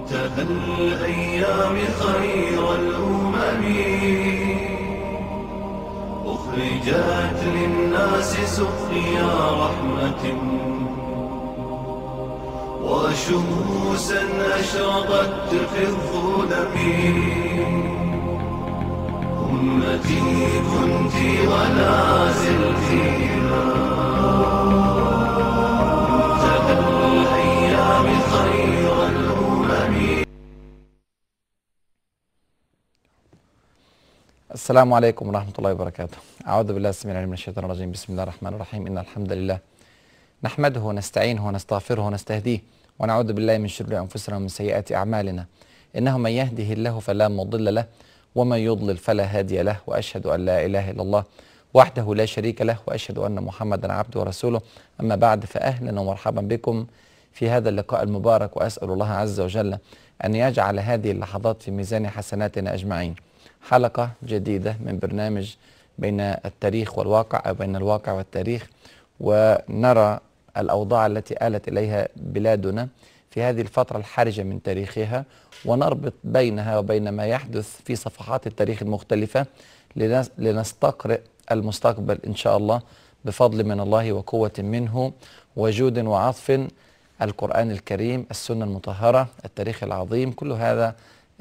منتهى الأيام خير الأمم أخرجت للناس سقيا رحمة وشموسا أشرقت في الظلم. أمتي كنت ولا زلتيها منتهى الأيام خير الأمم. السلام عليكم ورحمة الله وبركاته. أعوذ بالله السميع العليم من الشيطان الرجيم. بسم الله الرحمن الرحيم. إن الحمد لله نحمده ونستعينه ونستغفره ونستهديه ونعوذ بالله من شرور أنفسنا ومن سيئات أعمالنا. إنه من يهده الله فلا مضل له ومن يضلل فلا هادي له، وأشهد أن لا إله إلا الله وحده لا شريك له، وأشهد أن محمدا عبده ورسوله. أما بعد، فأهلا ومرحبا بكم في هذا اللقاء المبارك، وأسأل الله عز وجل أن يجعل هذه اللحظات في ميزان حسناتنا أجمعين. حلقة جديدة من برنامج بين التاريخ والواقع، أو بين الواقع والتاريخ، ونرى الأوضاع التي آلت إليها بلادنا في هذه الفترة الحرجة من تاريخها، ونربط بينها وبين ما يحدث في صفحات التاريخ المختلفة لنستقرئ المستقبل إن شاء الله بفضل من الله وقوة منه وجود وعطف. القرآن الكريم، السنة المطهرة، التاريخ العظيم، كل هذا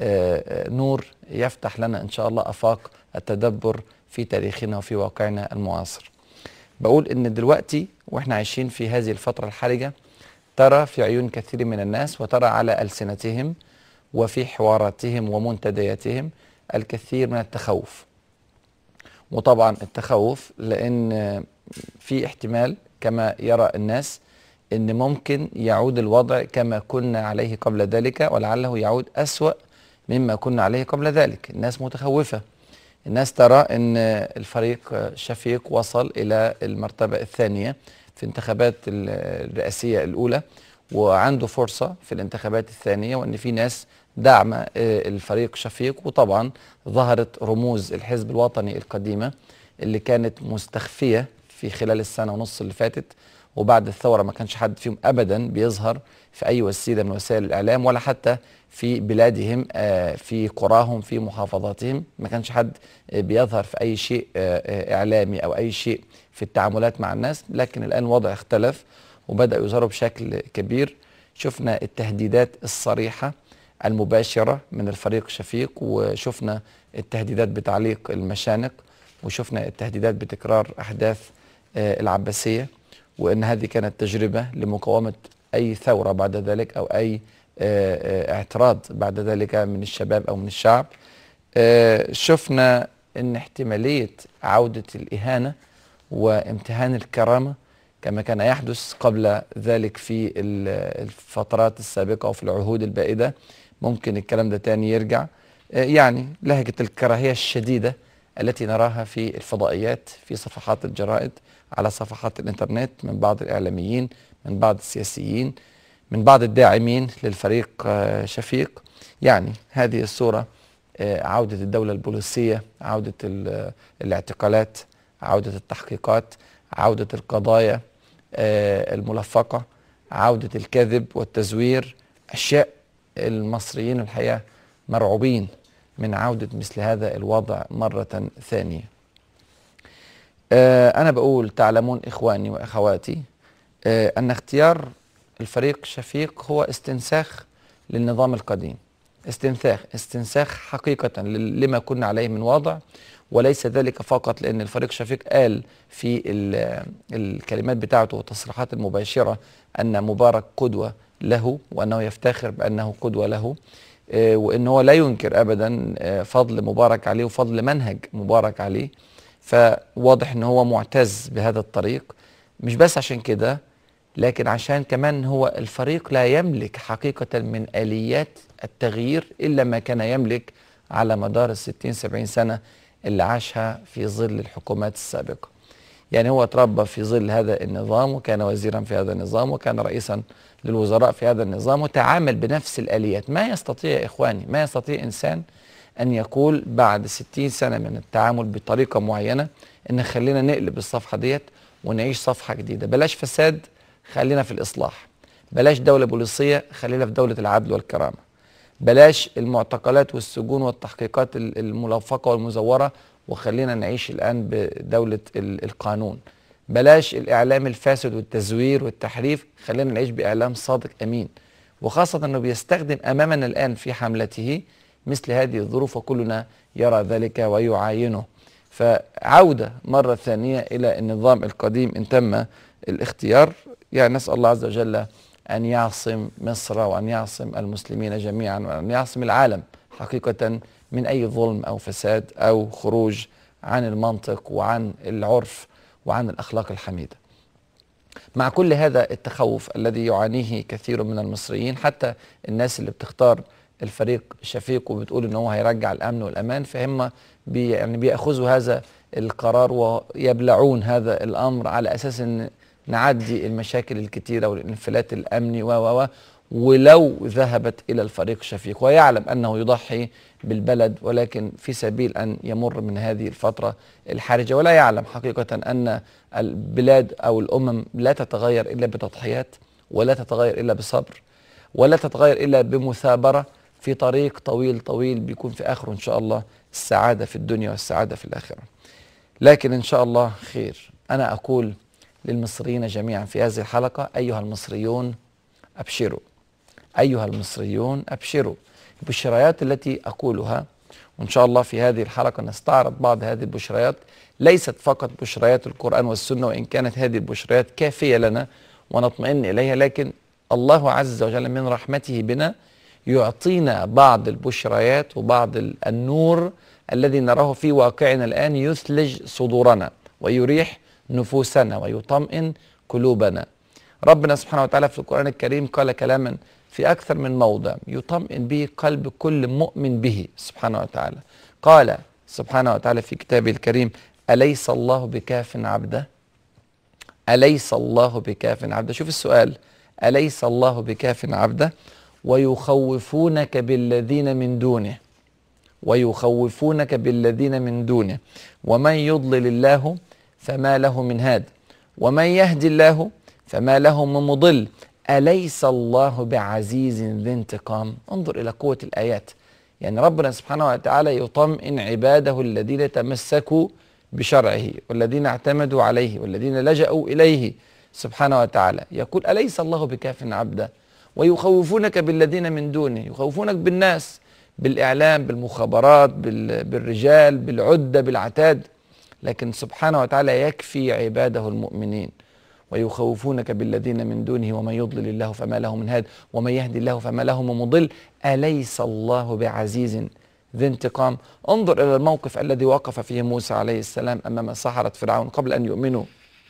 نور يفتح لنا إن شاء الله آفاق التدبر في تاريخنا وفي واقعنا المعاصر. بقول إن دلوقتي وإحنا عايشين في هذه الفترة الحرجة، ترى في عيون كثير من الناس وترى على ألسنتهم وفي حواراتهم ومنتدياتهم الكثير من التخوف. وطبعا التخوف لأن في احتمال كما يرى الناس إن ممكن يعود الوضع كما كنا عليه قبل ذلك، ولعله يعود أسوأ مما كنا عليه قبل ذلك. الناس متخوفة، الناس ترى أن الفريق شفيق وصل إلى المرتبة الثانية في انتخابات الرئاسية الأولى، وعنده فرصة في الانتخابات الثانية، وأن في ناس دعم الفريق شفيق. وطبعا ظهرت رموز الحزب الوطني القديمة اللي كانت مستخفية في خلال السنة ونص اللي فاتت، وبعد الثورة ما كانش حد فيهم أبدا بيظهر في أي وسيلة من وسائل الإعلام، ولا حتى في بلادهم، في قراهم، في محافظاتهم، ما كانش حد بيظهر في أي شيء إعلامي أو أي شيء في التعاملات مع الناس. لكن الآن الوضع اختلف وبدأ يظهروا بشكل كبير. شفنا التهديدات الصريحة المباشرة من الفريق شفيق، وشفنا التهديدات بتعليق المشانق، وشفنا التهديدات بتكرار أحداث العباسية، وأن هذه كانت تجربة لمقاومة أي ثورة بعد ذلك أو أي اعتراض بعد ذلك من الشباب أو من الشعب. شفنا أن احتمالية عودة الإهانة وامتهان الكرامة كما كان يحدث قبل ذلك في الفترات السابقة وفي العهود البائدة، ممكن الكلام ده تاني يرجع. يعني لهجة الكراهية الشديدة التي نراها في الفضائيات، في صفحات الجرائد، على صفحات الإنترنت، من بعض الإعلاميين، من بعض السياسيين، من بعض الداعمين للفريق شفيق. يعني هذه الصورة، عودة الدولة البوليسية، عودة الاعتقالات، عودة التحقيقات، عودة القضايا الملفقة، عودة الكذب والتزوير، أشياء المصريين الحقيقة مرعوبين من عودة مثل هذا الوضع مرة ثانية. أنا بقول تعلمون إخواني وأخواتي أن اختيار الفريق شفيق هو استنساخ للنظام القديم، استنساخ حقيقة لما كنا عليه من وضع. وليس ذلك فقط لأن الفريق شفيق قال في الكلمات بتاعته والتصريحات المباشرة أن مبارك قدوة له، وأنه يفتخر بأنه قدوة له، وأنه لا ينكر أبدا فضل مبارك عليه وفضل منهج مبارك عليه. فواضح أنه هو معتز بهذا الطريق، مش بس عشان كده، لكن عشان كمان هو الفريق لا يملك حقيقة من آليات التغيير إلا ما كان يملك على مدار 60-70 سنة اللي عاشها في ظل الحكومات السابقة. يعني هو تربى في ظل هذا النظام، وكان وزيرا في هذا النظام، وكان رئيسا للوزراء في هذا النظام، وتعامل بنفس الآليات. ما يستطيع يا إخواني، ما يستطيع إنسان أن يقول بعد 60 سنة من التعامل بطريقة معينة إن خلينا نقلب الصفحة ديت ونعيش صفحة جديدة. بلاش فساد، خلينا في الإصلاح. بلاش دولة بوليسية، خلينا في دولة العدل والكرامة. بلاش المعتقلات والسجون والتحقيقات الملفقة والمزورة، وخلينا نعيش الآن بدولة القانون. بلاش الإعلام الفاسد والتزوير والتحريف، خلينا نعيش بإعلام صادق أمين، وخاصة أنه بيستخدم أمامنا الآن في حملته مثل هذه الظروف، وكلنا يرى ذلك ويعاينه. فعودة مرة ثانية إلى النظام القديم إن تم الاختيار. يعني نسأل الله عز وجل أن يعصم مصر وأن يعصم المسلمين جميعا وأن يعصم العالم حقيقة من أي ظلم أو فساد أو خروج عن المنطق وعن العرف وعن الأخلاق الحميدة. مع كل هذا التخوف الذي يعانيه كثير من المصريين، حتى الناس اللي بتختار الفريق شفيق وبتقول ان هو هيرجع الامن والامان، فهم يعني بياخذوا هذا القرار ويبلعون هذا الامر على اساس ان نعدي المشاكل الكثيره والانفلات الامني ولو ذهبت الى الفريق شفيق، ويعلم انه يضحي بالبلد ولكن في سبيل ان يمر من هذه الفتره الحرجه، ولا يعلم حقيقه ان البلاد او الامم لا تتغير الا بتضحيات، ولا تتغير الا بصبر، ولا تتغير الا بمثابره في طريق طويل طويل بيكون في اخره ان شاء الله السعاده في الدنيا والسعاده في الاخره. لكن ان شاء الله خير. انا اقول للمصريين جميعا في هذه الحلقه: ايها المصريون ابشروا، ايها المصريون ابشروا. البشريات التي اقولها، وان شاء الله في هذه الحلقه نستعرض بعض هذه البشريات، ليست فقط بشريات القرآن والسنه، وان كانت هذه البشريات كافيه لنا ونطمئن اليها، لكن الله عز وجل من رحمته بنا يعطينا بعض البشريات وبعض النور الذي نراه في واقعنا الآن يثلج صدورنا ويريح نفوسنا ويطمئن قلوبنا. ربنا سبحانه وتعالى في القرآن الكريم قال كلاما في أكثر من موضع يطمئن به قلب كل مؤمن به سبحانه وتعالى. قال سبحانه وتعالى في كتابه الكريم: أليس الله بكاف عبده؟ أليس الله بكاف عبده؟ شوف السؤال: أليس الله بكاف عبده؟ ويخوفونك بالذين من دونه، ويخوفونك بالذين من دونه ومن يضلل الله فما له من هاد ومن يهدي الله فما له من مضل أليس الله بعزيز ذي انتقام. انظر إلى قوة الآيات. يعني ربنا سبحانه وتعالى يطمئن عباده الذين تمسكوا بشرعه والذين اعتمدوا عليه والذين لجأوا إليه سبحانه وتعالى، يقول: أليس الله بكاف عبده؟ ويخوفونك بالذين من دونه، يخوفونك بالناس، بالإعلام، بالمخابرات، بالرجال، بالعدة، بالعتاد، لكن سبحانه وتعالى يكفي عباده المؤمنين. ويخوفونك بالذين من دونه ومن يضلل الله فما له من هاد ومن يهدي الله فما له من مضل أليس الله بعزيز ذي انتقام. انظر إلى الموقف الذي وقف فيه موسى عليه السلام أمام سحرة فرعون قبل أن يؤمنوا،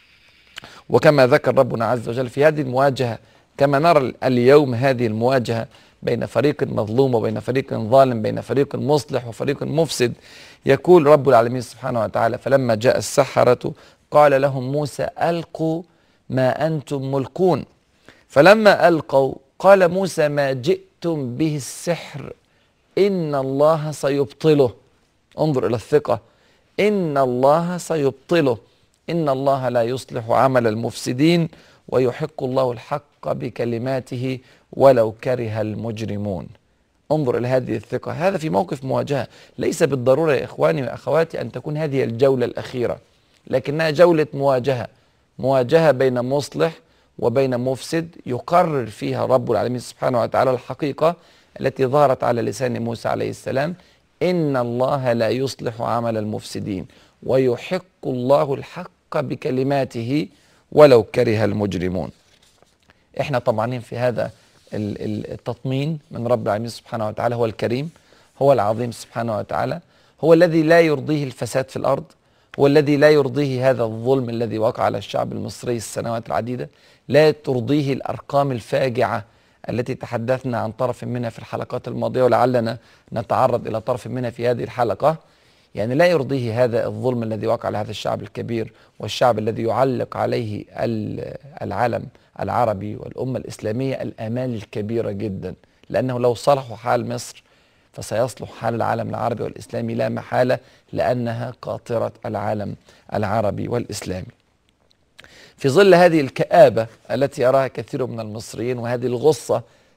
وكما ذكر ربنا عز وجل في هذه المواجهة، كما نرى اليوم هذه المواجهة بين فريق مظلوم وبين فريق ظالم، بين فريق مصلح وفريق مفسد، يقول رب العالمين سبحانه وتعالى: فلما جاء السحرة قال لهم موسى: ألقوا ما أنتم ملقون. فلما ألقوا قال موسى: ما جئتم به السحر إن الله سيبطله. انظر إلى الثقة: إن الله سيبطله، إن الله لا يصلح عمل المفسدين ويحق الله الحق بكلماته ولو كره المجرمون. انظر إلى هذه الثقة. هذا في موقف مواجهة. ليس بالضرورة يا إخواني وأخواتي أن تكون هذه الجولة الأخيرة، لكنها جولة مواجهة، مواجهة بين مصلح وبين مفسد، يقرر فيها رب العالمين سبحانه وتعالى الحقيقة التي ظهرت على لسان موسى عليه السلام: إن الله لا يصلح عمل المفسدين ويحق الله الحق بكلماته ولو كره المجرمون. احنا طبعا في هذا التطمين من رب العالمين سبحانه وتعالى. هو الكريم، هو العظيم سبحانه وتعالى، هو الذي لا يرضيه الفساد في الأرض، هو الذي لا يرضيه هذا الظلم الذي وقع على الشعب المصري السنوات العديدة، لا ترضيه الأرقام الفاجعة التي تحدثنا عن طرف منها في الحلقات الماضية، ولعلنا نتعرض إلى طرف منها في هذه الحلقة. يعني لا يرضيه هذا الظلم الذي وقع على هذا الشعب الكبير، والشعب الذي يعلق عليه العالم العربي والأمة الإسلامية الآمال الكبيرة جدا، لأنه لو صلحوا حال مصر فسيصلح حال العالم العربي والإسلامي لا محالة، لأنها قاطرة العالم العربي والإسلامي. في ظل هذه الكآبة التي يراها كثير من المصريين وهذه الغصة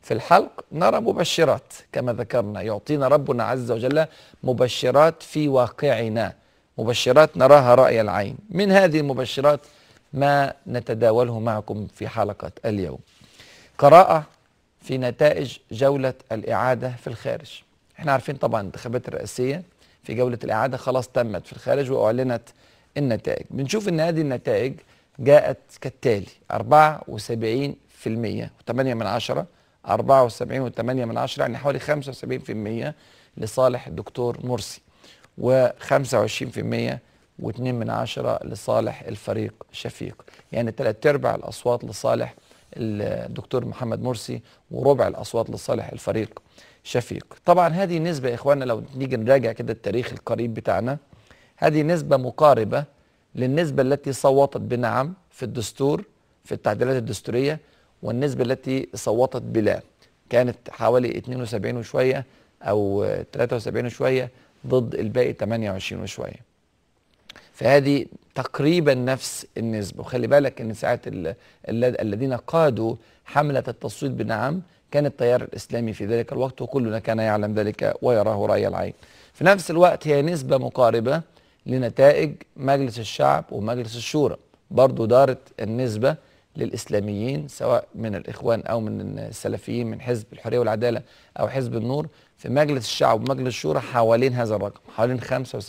في الحلق نرى مبشرات كما ذكرنا، يعطينا ربنا عز وجل مبشرات في واقعنا، مبشرات نراها رأي العين. من هذه المبشرات ما نتداوله معكم في حلقة اليوم. قراءة في نتائج جولة الإعادة في الخارج. احنا عارفين طبعا الانتخابات الرئاسية في جولة الإعادة خلاص تمت في الخارج وأعلنت النتائج. بنشوف ان هذه النتائج جاءت كالتالي: 74% و8 من عشرة، 74.8 من عشرة، يعني حوالي 75% لصالح الدكتور مرسي، و25% و2 من عشرة لصالح الفريق شفيق، يعني 3/4 الأصوات لصالح الدكتور محمد مرسي وربع الأصوات لصالح الفريق شفيق. طبعا هذه نسبة يا إخواننا لو نيجي نراجع كده التاريخ القريب بتاعنا، هذه نسبة مقاربة للنسبة التي صوتت بنعم في الدستور في التعديلات الدستورية، والنسبة التي صوتت بلا كانت حوالي 72 وشوية أو 73 وشوية ضد الباقي 28 وشوية. فهذه تقريبا نفس النسبة. وخلي بالك ان ساعة الذين قادوا حملة التصويت بنعم كان التيار الإسلامي في ذلك الوقت، وكلنا كان يعلم ذلك ويراه رأي العين. في نفس الوقت هي نسبة مقاربة لنتائج مجلس الشعب ومجلس الشورى، برضو دارت النسبة للإسلاميين سواء من الإخوان أو من السلفيين من حزب الحرية والعدالة أو حزب النور في مجلس الشعب ومجلس الشورى حوالين هذا الرقم، حوالين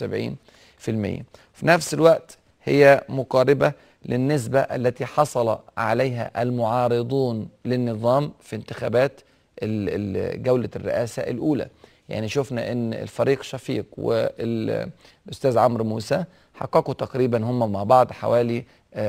75%. في نفس الوقت هي مقاربة للنسبة التي حصل عليها المعارضون للنظام في انتخابات جولة الرئاسة الأولى. يعني شفنا ان الفريق شفيق والأستاذ عمرو موسى حققوا تقريبا هم مع بعض حوالي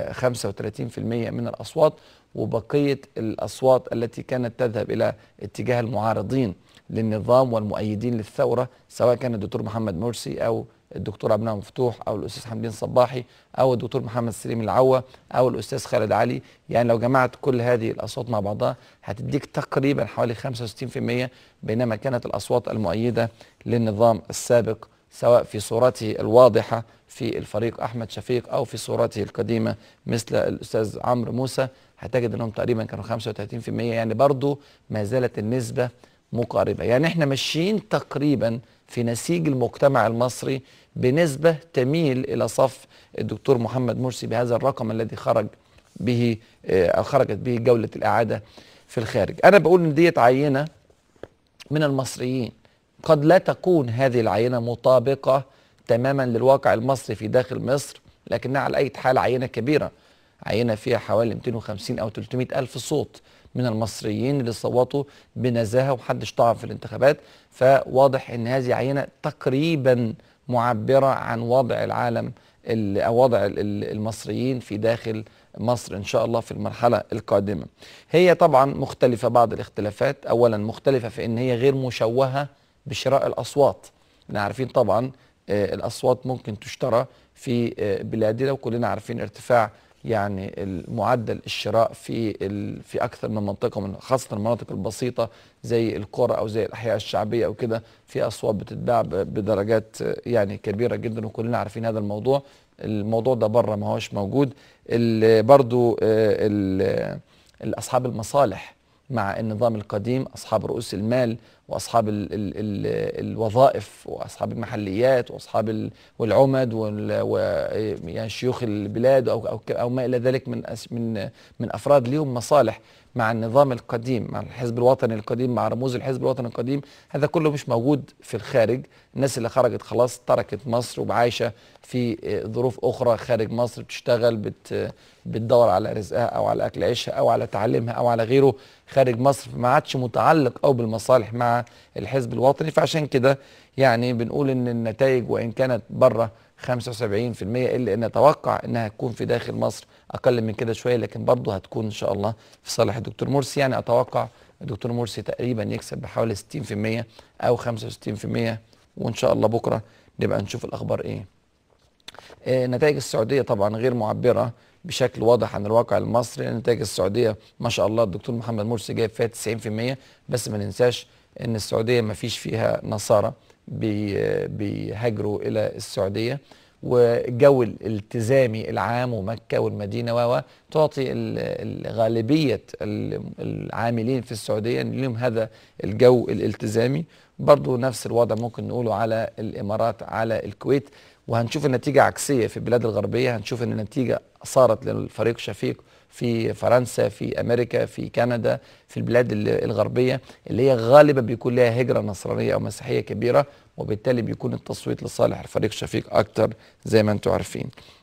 35% من الأصوات، وبقية الأصوات التي كانت تذهب إلى اتجاه المعارضين للنظام والمؤيدين للثورة، سواء كان الدكتور محمد مرسي أو الدكتور عبد المنعم مفتوح أو الأستاذ حمدين صباحي أو الدكتور محمد سليم العوة أو الأستاذ خالد علي، يعني لو جمعت كل هذه الأصوات مع بعضها هتديك تقريبا حوالي 65%، بينما كانت الأصوات المؤيدة للنظام السابق سواء في صورته الواضحة في الفريق أحمد شفيق أو في صورته القديمة مثل الأستاذ عمرو موسى هتجد أنهم تقريبا كانوا 35%، يعني برضو ما زالت النسبة مقاربة. يعني احنا ماشيين تقريبا في نسيج المجتمع المصري بنسبة تميل إلى صف الدكتور محمد مرسي بهذا الرقم الذي خرج به أو خرجت به جولة الإعادة في الخارج. أنا بقول إن ديت عينة من المصريين، قد لا تكون هذه العينة مطابقة تماما للواقع المصري في داخل مصر، لكنها على أي حال عينة كبيرة، عينة فيها حوالي 250 أو 300 ألف صوت من المصريين اللي صوتوا بنزاهة ومحدش طعن في الانتخابات. فواضح ان هذه عينة تقريبا معبرة عن وضع العالم او وضع المصريين في داخل مصر ان شاء الله في المرحلة القادمة. هي طبعا مختلفة بعض الاختلافات، اولا مختلفة في ان هي غير مشوهة بشراء الاصوات. احنا عارفين طبعا الاصوات ممكن تشترى في بلادنا، وكلنا عارفين ارتفاع يعني المعدل الشراء في اكثر من منطقه، من خاصه المناطق البسيطه زي القرى او زي الاحياء الشعبيه او كده، في اصوات بتتباع بدرجات يعني كبيره جدا، وكلنا عارفين هذا الموضوع. الموضوع ده بره ما هوش موجود. برضو اصحاب المصالح مع النظام القديم، اصحاب رؤوس المال واصحاب الوظائف واصحاب المحليات واصحاب والعمد يعني شيوخ البلاد او ما الى ذلك من افراد ليهم مصالح مع النظام القديم، مع الحزب الوطني القديم، مع رموز الحزب الوطني القديم. هذا كله مش موجود في الخارج. الناس اللي خرجت خلاص تركت مصر وعايشه في ظروف اخرى خارج مصر، بتشتغل بتدور على رزقها او على اكل عيشها او على تعليمها او على غيره خارج مصر، فما عادش متعلق او بالمصالح مع الحزب الوطني. فعشان كده يعني بنقول ان النتائج وان كانت بره 75% الا ان نتوقع انها تكون في داخل مصر اقل من كده شويه، لكن برضه هتكون ان شاء الله في صالح الدكتور مرسي. يعني اتوقع الدكتور مرسي تقريبا يكسب بحوالي 60% او 65%، وان شاء الله بكره نبقى نشوف الاخبار ايه. نتائج السعوديه طبعا غير معبره بشكل واضح عن الواقع المصري. نتائج السعوديه ما شاء الله الدكتور محمد مرسي جايب فيها 90%، بس ما ننساش ان السعوديه ما فيش فيها نصارى بيهاجروا الى السعوديه، والجو الالتزامي العام ومكة والمدينة تعطي غالبية العاملين في السعودية لهم هذا الجو الالتزامي. برضو نفس الوضع ممكن نقوله على الإمارات، على الكويت. وهنشوف النتيجة عكسية في البلاد الغربية، هنشوف ان النتيجة صارت للفريق شفيق في فرنسا، في أمريكا، في كندا، في البلاد الغربية اللي هي غالبا بيكون لها هجرة نصرانية أو مسيحية كبيرة، وبالتالي بيكون التصويت لصالح الفريق شفيق أكتر زي ما أنتم عارفين.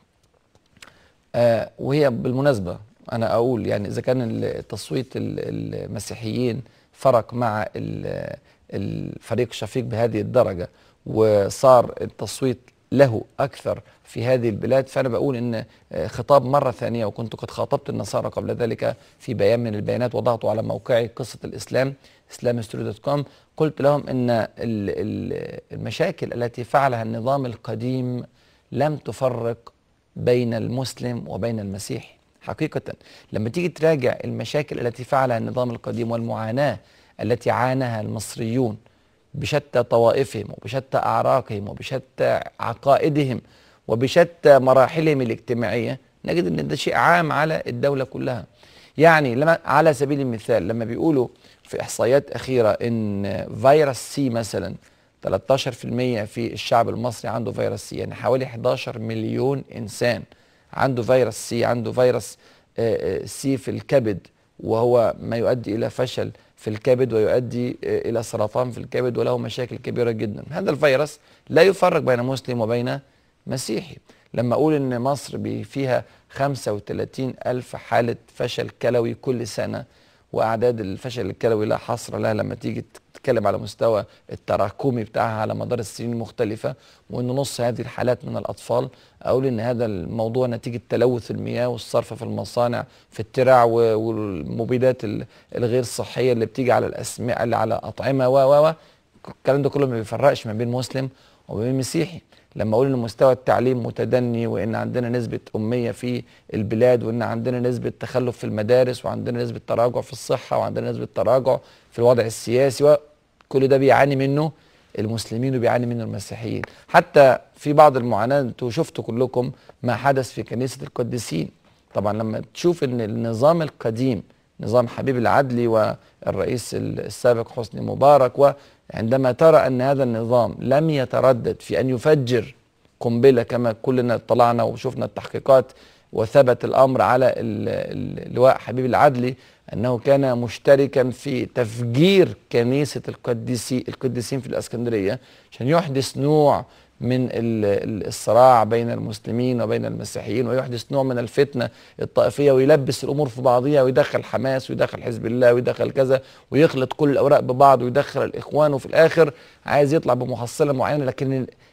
وهي بالمناسبة أنا أقول يعني إذا كان التصويت المسيحيين فرق مع الفريق شفيق بهذه الدرجة وصار التصويت له أكثر في هذه البلاد، فأنا بقول إن خطاب مرة ثانية، وكنت قد خاطبت النصارى قبل ذلك في بيان من البيانات وضعته على موقعي قصة الإسلام islamhistory.com، قلت لهم إن المشاكل التي فعلها النظام القديم لم تفرق بين المسلم وبين المسيحي. حقيقة لما تيجي تراجع المشاكل التي فعلها النظام القديم والمعاناة التي عاناها المصريون بشتى طوائفهم وبشتى أعراقهم وبشتى عقائدهم وبشتى مراحلهم الاجتماعية، نجد أن ده شيء عام على الدولة كلها. يعني لما على سبيل المثال لما بيقولوا في إحصائيات أخيرة أن فيروس سي مثلا 13% في الشعب المصري عنده فيروس سي، يعني حوالي 11 مليون إنسان عنده فيروس سي، عنده فيروس سي في الكبد، وهو ما يؤدي إلى فشل في الكبد ويؤدي إلى سرطان في الكبد وله مشاكل كبيرة جدا. هذا الفيروس لا يفرق بين مسلم وبين مسيحي. لما أقول إن مصر فيها 35 ألف حالة فشل كلوي كل سنة، وأعداد الفشل الكلوي لا حصر لها لما تيجي تتكلم على مستوى التراكمي بتاعها على مدار السنين المختلفة، وإن نص هذه الحالات من الأطفال، أقول إن هذا الموضوع نتيجة تلوث المياه والصرف في المصانع في الترع والمبيدات الغير صحية اللي بتيجي على الأسماء اللي على أطعمة الكلام ده كله ما بيفرقش ما بين مسلم وبين مسيحي. لما اقول ان مستوى التعليم متدني وان عندنا نسبة أمية في البلاد وان عندنا نسبة تخلف في المدارس وعندنا نسبة تراجع في الصحة وعندنا نسبة تراجع في الوضع السياسي، وكل ده بيعاني منه المسلمين وبيعاني منه المسيحيين. حتى في بعض المعاناة انتوا شفتوا كلكم ما حدث في كنيسة القديسين. طبعا لما تشوف ان النظام القديم نظام حبيب العدلي والرئيس السابق حسني مبارك، وعندما ترى أن هذا النظام لم يتردد في أن يفجر قنبلة كما كلنا اطلعنا وشفنا التحقيقات وثبت الأمر على اللواء حبيب العدلي أنه كان مشتركا في تفجير كنيسة القديسين في الإسكندرية عشان يحدث نوع من الصراع بين المسلمين وبين المسيحيين، ويحدث نوع من الفتنة الطائفية ويلبس الأمور في بعضها ويدخل حماس ويدخل حزب الله ويدخل كذا ويخلط كل الأوراق ببعض ويدخل الإخوان، وفي الآخر عايز يطلع بمحصلة معينة. لكن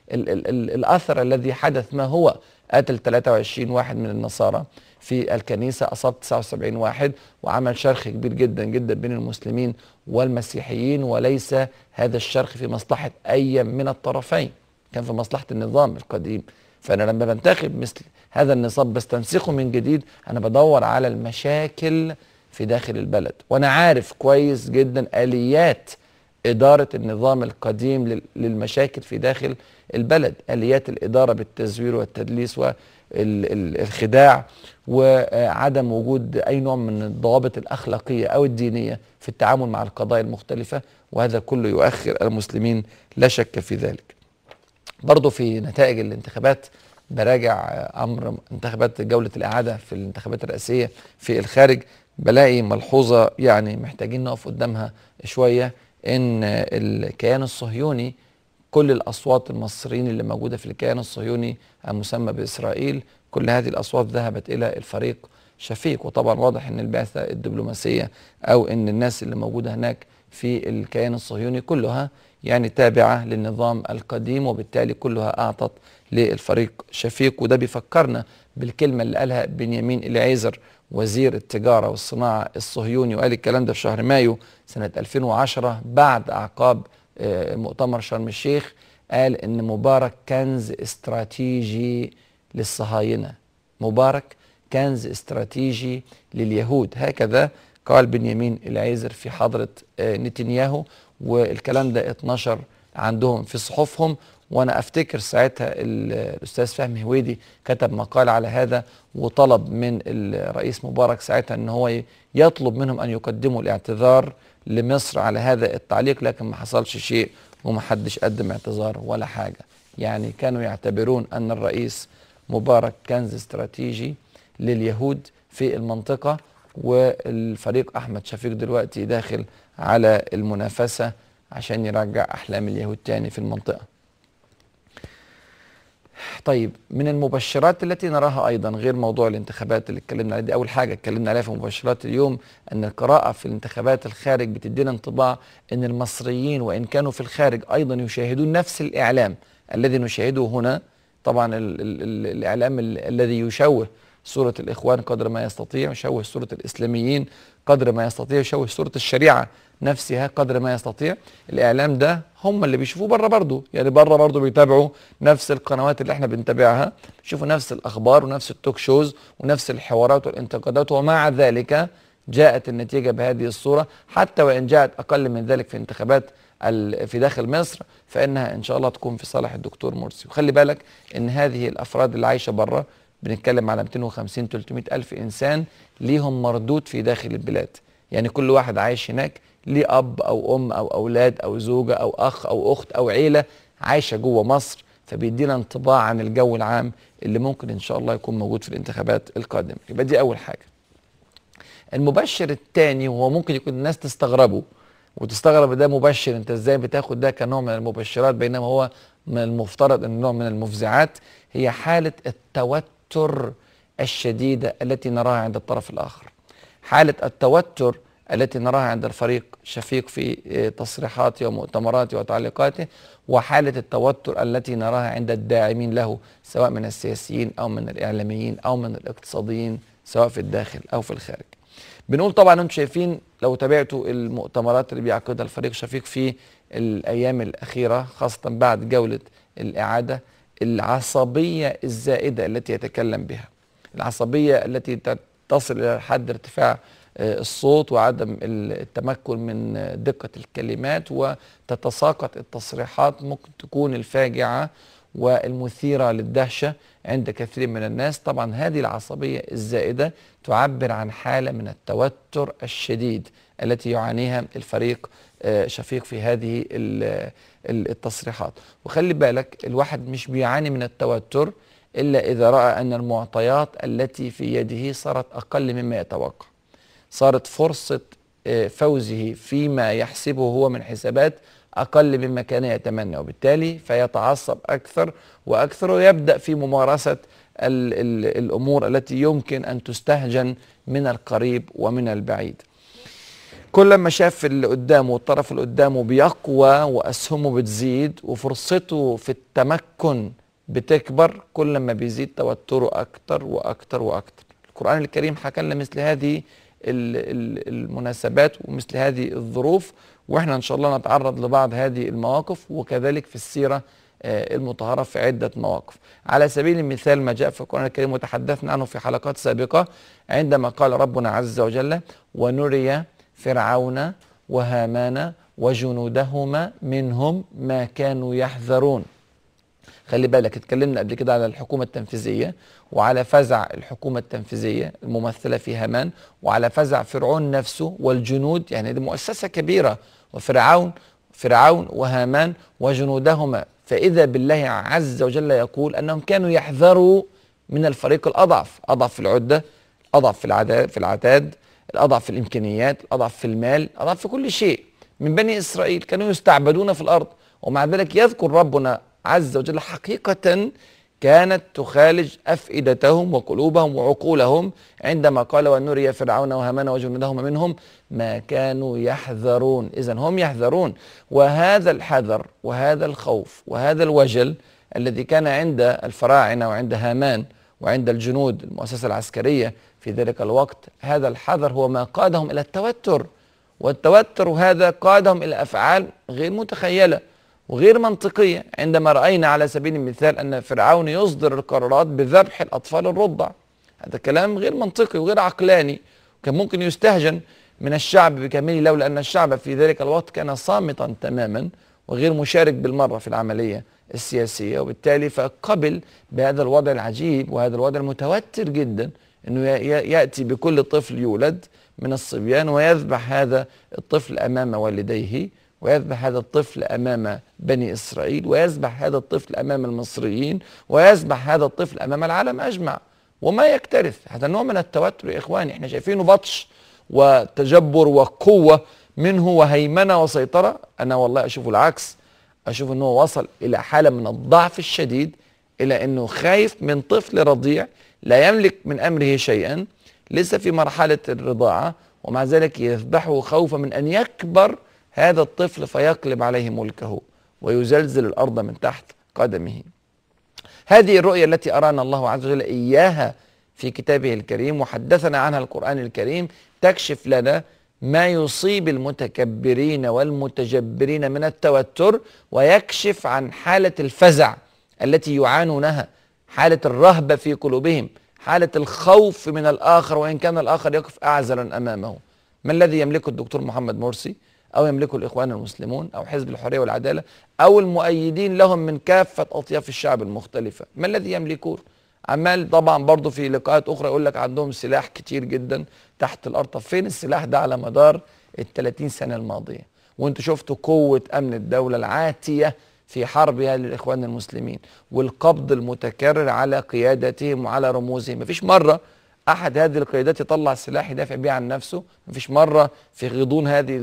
الأثر الذي حدث ما هو؟ قتل 23 واحد من النصارى في الكنيسة، أصاب 79 واحد، وعمل شرخ كبير جدا جدا بين المسلمين والمسيحيين، وليس هذا الشرخ في مصلحة أي من الطرفين، كان في مصلحة النظام القديم. فأنا لما بنتخب مثل هذا النظام بستنسخه من جديد، أنا بدور على المشاكل في داخل البلد، وأنا عارف كويس جدا آليات إدارة النظام القديم للمشاكل في داخل البلد، آليات الإدارة بالتزوير والتدليس والخداع وعدم وجود أي نوع من الضوابط الأخلاقية أو الدينية في التعامل مع القضايا المختلفة، وهذا كله يؤخر المسلمين لا شك في ذلك. برضو في نتائج الانتخابات براجع أمر انتخابات جولة الإعادة في الانتخابات الرئاسية في الخارج، بلاقي ملحوظة يعني محتاجين نقف قدامها شوية، إن الكيان الصهيوني كل الأصوات المصريين اللي موجودة في الكيان الصهيوني المسمى بإسرائيل كل هذه الأصوات ذهبت إلى الفريق شفيق. وطبعا واضح إن البعثة الدبلوماسية أو إن الناس اللي موجودة هناك في الكيان الصهيوني كلها يعني تابعة للنظام القديم، وبالتالي كلها أعطت للفريق شفيق. وده بيفكرنا بالكلمة اللي قالها بنيامين إليعزر وزير التجارة والصناعة الصهيوني، وقال الكلام ده في شهر مايو سنة 2010 بعد أعقاب مؤتمر شرم الشيخ. قال إن مبارك كنز استراتيجي للصهاينة، مبارك كنز استراتيجي لليهود، هكذا قال بنيامين إليعزر في حضرة نتنياهو. والكلام ده اتنشر عندهم في صحفهم. وانا افتكر ساعتها الاستاذ فهمي هويدي كتب مقال على هذا، وطلب من الرئيس مبارك ساعتها ان هو يطلب منهم ان يقدموا الاعتذار لمصر على هذا التعليق، لكن ما حصلش شيء ومحدش قدم اعتذار ولا حاجة. يعني كانوا يعتبرون ان الرئيس مبارك كنز استراتيجي لليهود في المنطقة، والفريق أحمد شفيق دلوقتي داخل على المنافسة عشان يرجع أحلام اليهود تاني في المنطقة. طيب، من المبشرات التي نراها أيضا غير موضوع الانتخابات اللي اتكلمنا عليه، دي أول حاجة اتكلمنا عليها في مبشرات اليوم، أن القراءة في الانتخابات الخارج بتدينا انطباع أن المصريين وإن كانوا في الخارج أيضا يشاهدون نفس الإعلام الذي نشاهده هنا. طبعا الإعلام الذي يشوه صورة الإخوان قدر ما يستطيع، يشوه صورة الإسلاميين قدر ما يستطيع، يشوه صورة الشريعة نفسها قدر ما يستطيع. الإعلام ده هم اللي بيشوفوه بره برضه، يعني بره برضه بيتابعوا نفس القنوات اللي احنا بنتابعها، يشوفوا نفس الأخبار ونفس التوك شوز ونفس الحوارات والانتقادات، ومع ذلك جاءت النتيجة بهذه الصورة. حتى وإن جاءت أقل من ذلك في انتخابات في داخل مصر، فإنها إن شاء الله تكون في صالح الدكتور مرسي. وخلي بالك إن هذه الأفراد اللي عايشة بره، بنتكلم على 250 300 ألف إنسان ليهم مردود في داخل البلاد. يعني كل واحد عايش هناك ليه أب أو أم أو أولاد أو زوجة أو أخ أو أخت أو عيلة عايشة جوه مصر، فبيدينا انطباع عن الجو العام اللي ممكن إن شاء الله يكون موجود في الانتخابات القادمة. يبقى دي أول حاجة. المبشر الثاني، وهو ممكن يكون الناس تستغربه وتستغرب ده مبشر، انت ازاي بتاخد ده كنوع من المبشرات بينما هو من المفترض انه نوع من المفزعات، هي حالة التوتر الشديدة التي نراها عند الطرف الآخر. حالة التوتر التي نراها عند الفريق شفيق في تصريحاته ومؤتمراته وتعليقاته، وحالة التوتر التي نراها عند الداعمين له سواء من السياسيين أو من الإعلاميين أو من الاقتصاديين سواء في الداخل أو في الخارج. بنقول طبعا انتم شايفين لو تابعتوا المؤتمرات اللي بيعقدها الفريق شفيق في الأيام الأخيرة خاصة بعد جولة الإعادة، العصبية الزائدة التي يتكلم بها، العصبية التي تصل إلى حد ارتفاع الصوت وعدم التمكن من دقة الكلمات، وتتساقط التصريحات ممكن تكون الفاجعة والمثيرة للدهشة عند كثير من الناس. طبعا هذه العصبية الزائدة تعبر عن حالة من التوتر الشديد التي يعانيها الفريق شفيق في هذه التصريحات. وخلي بالك الواحد مش بيعاني من التوتر إلا إذا رأى أن المعطيات التي في يده صارت أقل مما يتوقع، صارت فرصة فوزه فيما يحسبه هو من حسابات أقل مما كان يتمنى، وبالتالي فيتعصب أكثر وأكثر ويبدأ في ممارسة الأمور التي يمكن أن تستهجن من القريب ومن البعيد. كل ما شاف اللي قدامه والطرف اللي قدامه بيقوى وأسهمه بتزيد وفرصته في التمكن بتكبر، كل ما بيزيد توتره أكتر وأكتر وأكتر. القرآن الكريم حكى لنا مثل هذه المناسبات ومثل هذه الظروف، وإحنا إن شاء الله نتعرض لبعض هذه المواقف، وكذلك في السيرة المطهرة في عدة مواقف. على سبيل المثال ما جاء في القرآن الكريم وتحدثنا عنه في حلقات سابقة، عندما قال ربنا عز وجل: ونري فرعون وهامان وجنودهما منهم ما كانوا يحذرون. خلي بالك اتكلمنا قبل كده على الحكومة التنفيذية وعلى فزع الحكومة التنفيذية الممثلة في هامان، وعلى فزع فرعون نفسه والجنود، يعني دي مؤسسة كبيرة، وفرعون وهامان وجنودهما. فإذا بالله عز وجل يقول أنهم كانوا يحذروا من الفريق الأضعف، أضعف في العدة، أضعف في العتاد، الأضعف في الإمكانيات، الأضعف في المال، الأضعف في كل شيء من بني إسرائيل، كانوا يستعبدون في الأرض. ومع ذلك يذكر ربنا عز وجل حقيقة كانت تخالج أفئدتهم وقلوبهم وعقولهم عندما قال: ونري فرعون وهامان وجنودهما منهم ما كانوا يحذرون. إذن هم يحذرون، وهذا الحذر وهذا الخوف وهذا الوجل الذي كان عند الفراعنة وعند هامان وعند الجنود المؤسسة العسكرية في ذلك الوقت، هذا الحذر هو ما قادهم إلى التوتر، والتوتر هذا قادهم إلى أفعال غير متخيلة وغير منطقية. عندما رأينا على سبيل المثال أن فرعون يصدر القرارات بذبح الأطفال الرضع، هذا كلام غير منطقي وغير عقلاني، كان ممكن يستهجن من الشعب بكامله، لولا أن الشعب في ذلك الوقت كان صامتا تماما وغير مشارك بالمرة في العملية السياسية، وبالتالي فقبل بهذا الوضع العجيب وهذا الوضع المتوتر جدا، أنه يأتي بكل طفل يولد من الصبيان ويذبح هذا الطفل أمام والديه، ويذبح هذا الطفل أمام بني إسرائيل، ويذبح هذا الطفل أمام المصريين، ويذبح هذا الطفل أمام العالم أجمع وما يكترث. هذا نوع من التوتر يا إخواني، احنا شايفينه بطش وتجبر وقوة منه وهيمنة وسيطرة. أنا والله أشوف العكس، أشوف أنه وصل إلى حالة من الضعف الشديد، إلى أنه خايف من طفل رضيع لا يملك من أمره شيئا، لسه في مرحلة الرضاعة، ومع ذلك يذبحه خوفا من أن يكبر هذا الطفل فيقلب عليه ملكه ويزلزل الأرض من تحت قدمه. هذه الرؤية التي أرانا الله عز وجل إياها في كتابه الكريم وحدثنا عنها القرآن الكريم تكشف لنا ما يصيب المتكبرين والمتجبرين من التوتر، ويكشف عن حالة الفزع التي يعانونها، حالة الرهبة في قلوبهم، حالة الخوف من الآخر وإن كان الآخر يقف أعزلا أمامه. ما الذي يملكه الدكتور محمد مرسي أو يملكه الإخوان المسلمون أو حزب الحرية والعدالة أو المؤيدين لهم من كافة أطياف الشعب المختلفة؟ ما الذي يملكون؟ عمال طبعا برضو في لقاءات أخرى يقول لك عندهم سلاح كتير جدا تحت الأرض. طب فين السلاح ده على مدار ال30 سنة الماضية؟ وانتوا شفتوا قوة أمن الدولة العاتية في حربها للإخوان المسلمين والقبض المتكرر على قيادتهم وعلى رموزهم. مفيش مرة أحد هذه القيادات يطلع سلاح يدافع به عن نفسه، مفيش مرة في غضون هذه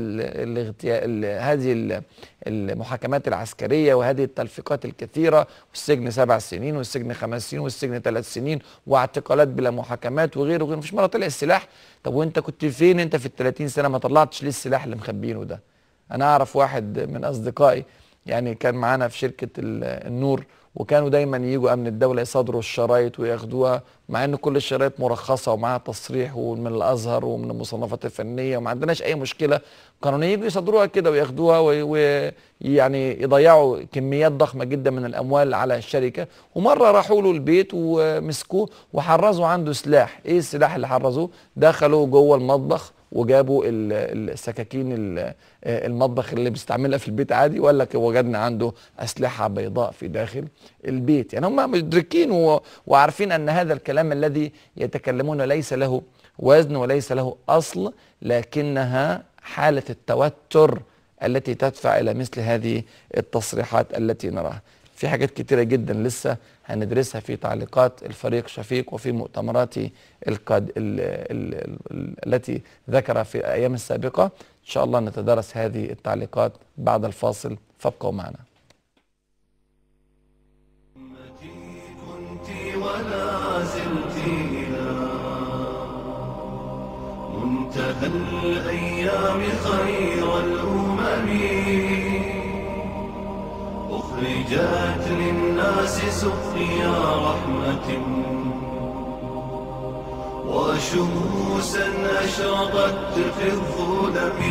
المحاكمات العسكرية وهذه التلفيقات الكثيرة، والسجن 7 سنين والسجن 5 سنين والسجن 3 سنين واعتقالات بلا محاكمات وغيره وغيره، مفيش مرة طلع السلاح. طب وانت كنت فين انت في ال30 سنة؟ ما طلعتش ليه السلاح اللي مخبينه ده؟ أنا أعرف واحد من أصدقائي يعني كان معانا في شركة النور، وكانوا دايما يجوا امن الدوله يصادروا الشرايط وياخدوها، مع ان كل الشرايط مرخصه ومعها تصريح ومن الازهر ومن المصنفات الفنيه وما عندناش اي مشكله، كانوا يجوا يصادروها كده وياخدوها ويعني يضيعوا كميات ضخمه جدا من الاموال على الشركه. ومره راحوا له البيت ومسكوه وحرزوا عنده سلاح. ايه السلاح اللي حرزوه؟ دخلوا جوه المطبخ وجابوا السكاكين المطبخ اللي بيستعملها في البيت عادي، وقال لك وجدنا عنده أسلحة بيضاء في داخل البيت. يعني هم مدركين وعارفين أن هذا الكلام الذي يتكلمون ليس له وزن وليس له أصل، لكنها حالة التوتر التي تدفع إلى مثل هذه التصريحات التي نراها. في حاجات كتيرة جدا لسه هندرسها في تعليقات الفريق شفيق وفي مؤتمراته التي ذكرها في الأيام السابقة. إن شاء الله نتدرس هذه التعليقات بعد الفاصل، فابقوا معنا. كنت ولا زلت إلى منتهى الأيام خير الأمم، أخرجت للناس سقيا رحمة وشموسا أشرقت في الظلم.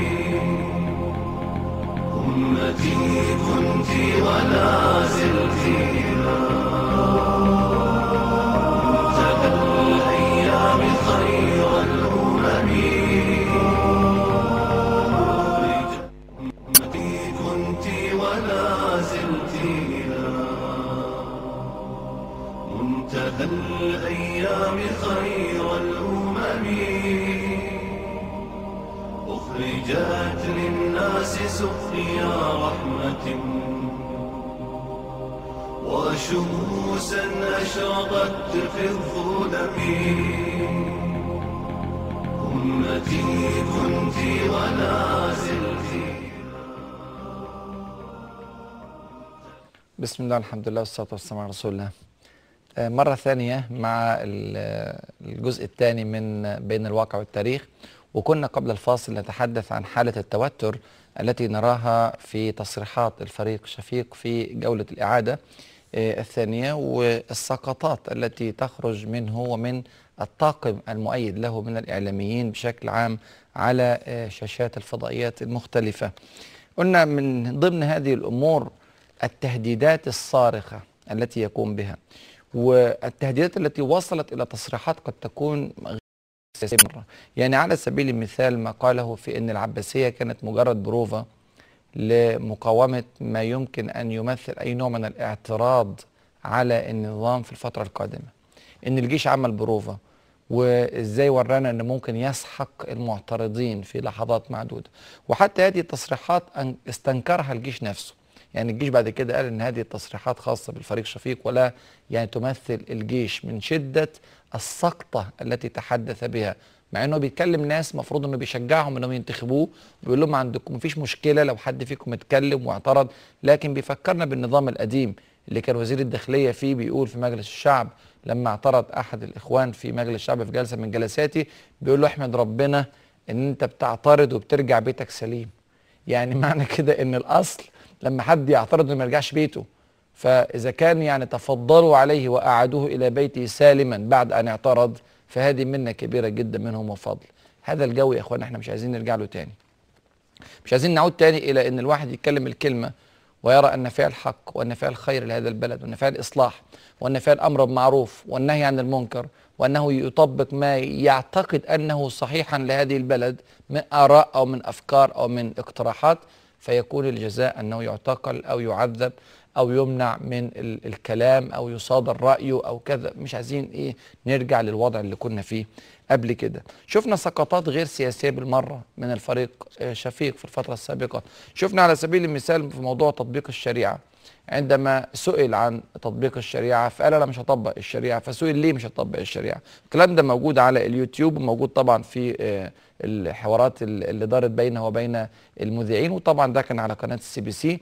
أمتي كنت ولا زلت إلى منتهى الأيام خير الأمم، أمتي كنت ولا زلت إلى منتهى الأيام خير الأمم، أخرجت للناس سقيا رحمة وشموسا أشرقت في الظلم. أمتي كنت ولا زلت. بسم الله الحمد لله والصلاة والسلام على رسول الله. مرة ثانية مع الجزء الثاني من بين الواقع والتاريخ، وكنا قبل الفاصل نتحدث عن حالة التوتر التي نراها في تصريحات الفريق شفيق في جولة الإعادة الثانية، والسقطات التي تخرج منه ومن الطاقم المؤيد له من الإعلاميين بشكل عام على شاشات الفضائيات المختلفة. قلنا من ضمن هذه الأمور التهديدات الصارخة التي يقوم بها، والتهديدات التي وصلت إلى تصريحات قد تكون مرة. يعني على سبيل المثال ما قاله في أن العباسية كانت مجرد بروفة لمقاومة ما يمكن أن يمثل أي نوع من الاعتراض على النظام في الفترة القادمة. إن الجيش عمل بروفة وإزاي ورانا أنه ممكن يسحق المعترضين في لحظات معدودة، وحتى هذه التصريحات استنكرها الجيش نفسه. يعني الجيش بعد كده قال ان هذه التصريحات خاصة بالفريق شفيق ولا يعني تمثل الجيش من شدة السقطة التي تحدث بها، مع انه بيتكلم ناس مفروض انه بيشجعهم انهم ينتخبوه، بيقول لهم عندكم مفيش مشكلة لو حد فيكم اتكلم واعترض، لكن بيفكرنا بالنظام القديم اللي كان وزير الداخلية فيه بيقول في مجلس الشعب لما اعترض احد الاخوان في مجلس الشعب في جلسة من جلساتي، بيقول له احمد ربنا ان انت بتعترض وبترجع بيتك سليم. يعني معنى كده ان الاصل لما حد يعترض انه ما يرجعش بيته، فاذا كان يعني تفضلوا عليه واعادوه الى بيته سالما بعد ان اعترض، فهذه منة كبيرة جدا منهم وفضل. هذا الجو يا اخوانا احنا مش عايزين نرجع له تاني، مش عايزين نعود تاني الى ان الواحد يتكلم الكلمة ويرى ان فيها الحق وان فيها الخير لهذا البلد وان فيها الاصلاح وان فيها الامر بالمعروف والنهي عن المنكر وانه يطبق ما يعتقد انه صحيحا لهذه البلد من اراء او من افكار او من اقتراحات، فيكون الجزاء انه يعتقل او يعذب او يمنع من الكلام او يصادر رايه او كذا. مش عايزين نرجع للوضع اللي كنا فيه قبل كده. شفنا سقطات غير سياسيه بالمره من الفريق شفيق في الفتره السابقه. شفنا على سبيل المثال في موضوع تطبيق الشريعه، عندما سئل عن تطبيق الشريعه فقال انا مش هطبق الشريعه، فسئل ليه مش هطبق الشريعه. الكلام ده موجود على اليوتيوب وموجود طبعا في الحوارات اللي دارت بينه وبين المذيعين، وطبعا ده كان على قناه CBC.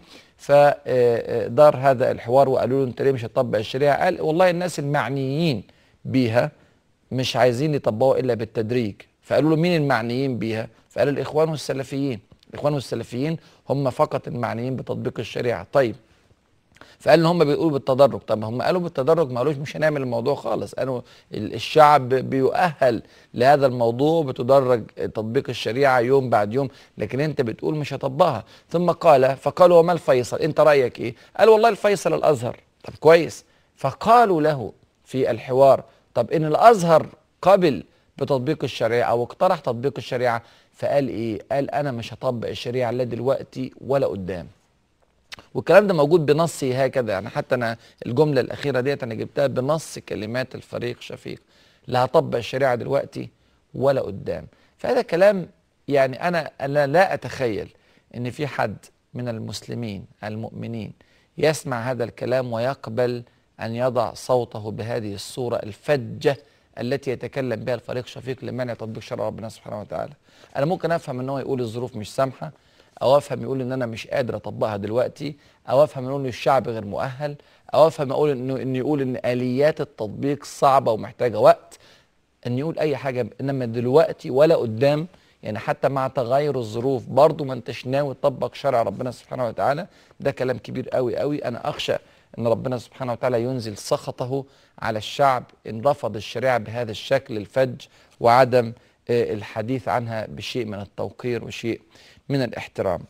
فدار هذا الحوار وقالوا له انت ليه مش هتطبق الشريعه؟ قال والله الناس المعنيين بيها مش عايزين يطبقوا الا بالتدريج. فقالوا له مين المعنيين بيها؟ فقال الاخوان والسلفيين. الاخوان والسلفيين هم فقط المعنيين بتطبيق الشريعه. طيب فقال ان هم بيقولوا بالتدرج. طب هم قالوا بالتدرج، ما قالوش مش هنعمل الموضوع خالص، قالوا الشعب بيؤهل لهذا الموضوع بتدرج تطبيق الشريعه يوم بعد يوم، لكن انت بتقول مش هطبقها. ثم فقالوا وما الفيصل؟ انت رايك ايه؟ قال والله الفيصل الازهر. طب كويس. فقالوا له في الحوار طب ان الازهر قبل بتطبيق الشريعه او اقترح تطبيق الشريعه، فقال ايه؟ قال انا مش هطبق الشريعه لا دلوقتي ولا قدام. والكلام ده موجود بنصي هكذا، يعني حتى انا الجمله الاخيره ديت انا جبتها بنص كلمات الفريق شفيق، لا هطبق الشريعه دلوقتي ولا قدام. فهذا كلام يعني انا لا اتخيل ان في حد من المسلمين المؤمنين يسمع هذا الكلام ويقبل ان يضع صوته بهذه الصوره الفجه التي يتكلم بها الفريق شفيق لمنع تطبيق شرع ربنا سبحانه وتعالى. انا ممكن افهم ان هو يقول الظروف مش سامحه، او افهم يقول ان انا مش قادر اطبقها دلوقتي، او افهم يقول ان الشعب غير مؤهل، او افهم يقول انه يقول ان اليات التطبيق صعبه ومحتاجه وقت، ان يقول اي حاجه، انما دلوقتي ولا قدام. يعني حتى مع تغير الظروف برضه ما انتش ناوي تطبق شرع ربنا سبحانه وتعالى. ده كلام كبير قوي قوي. انا اخشى ان ربنا سبحانه وتعالى ينزل سخطه على الشعب ان رفض الشريعه بهذا الشكل الفج وعدم الحديث عنها بشيء من التوقير وشيء من الاحترام.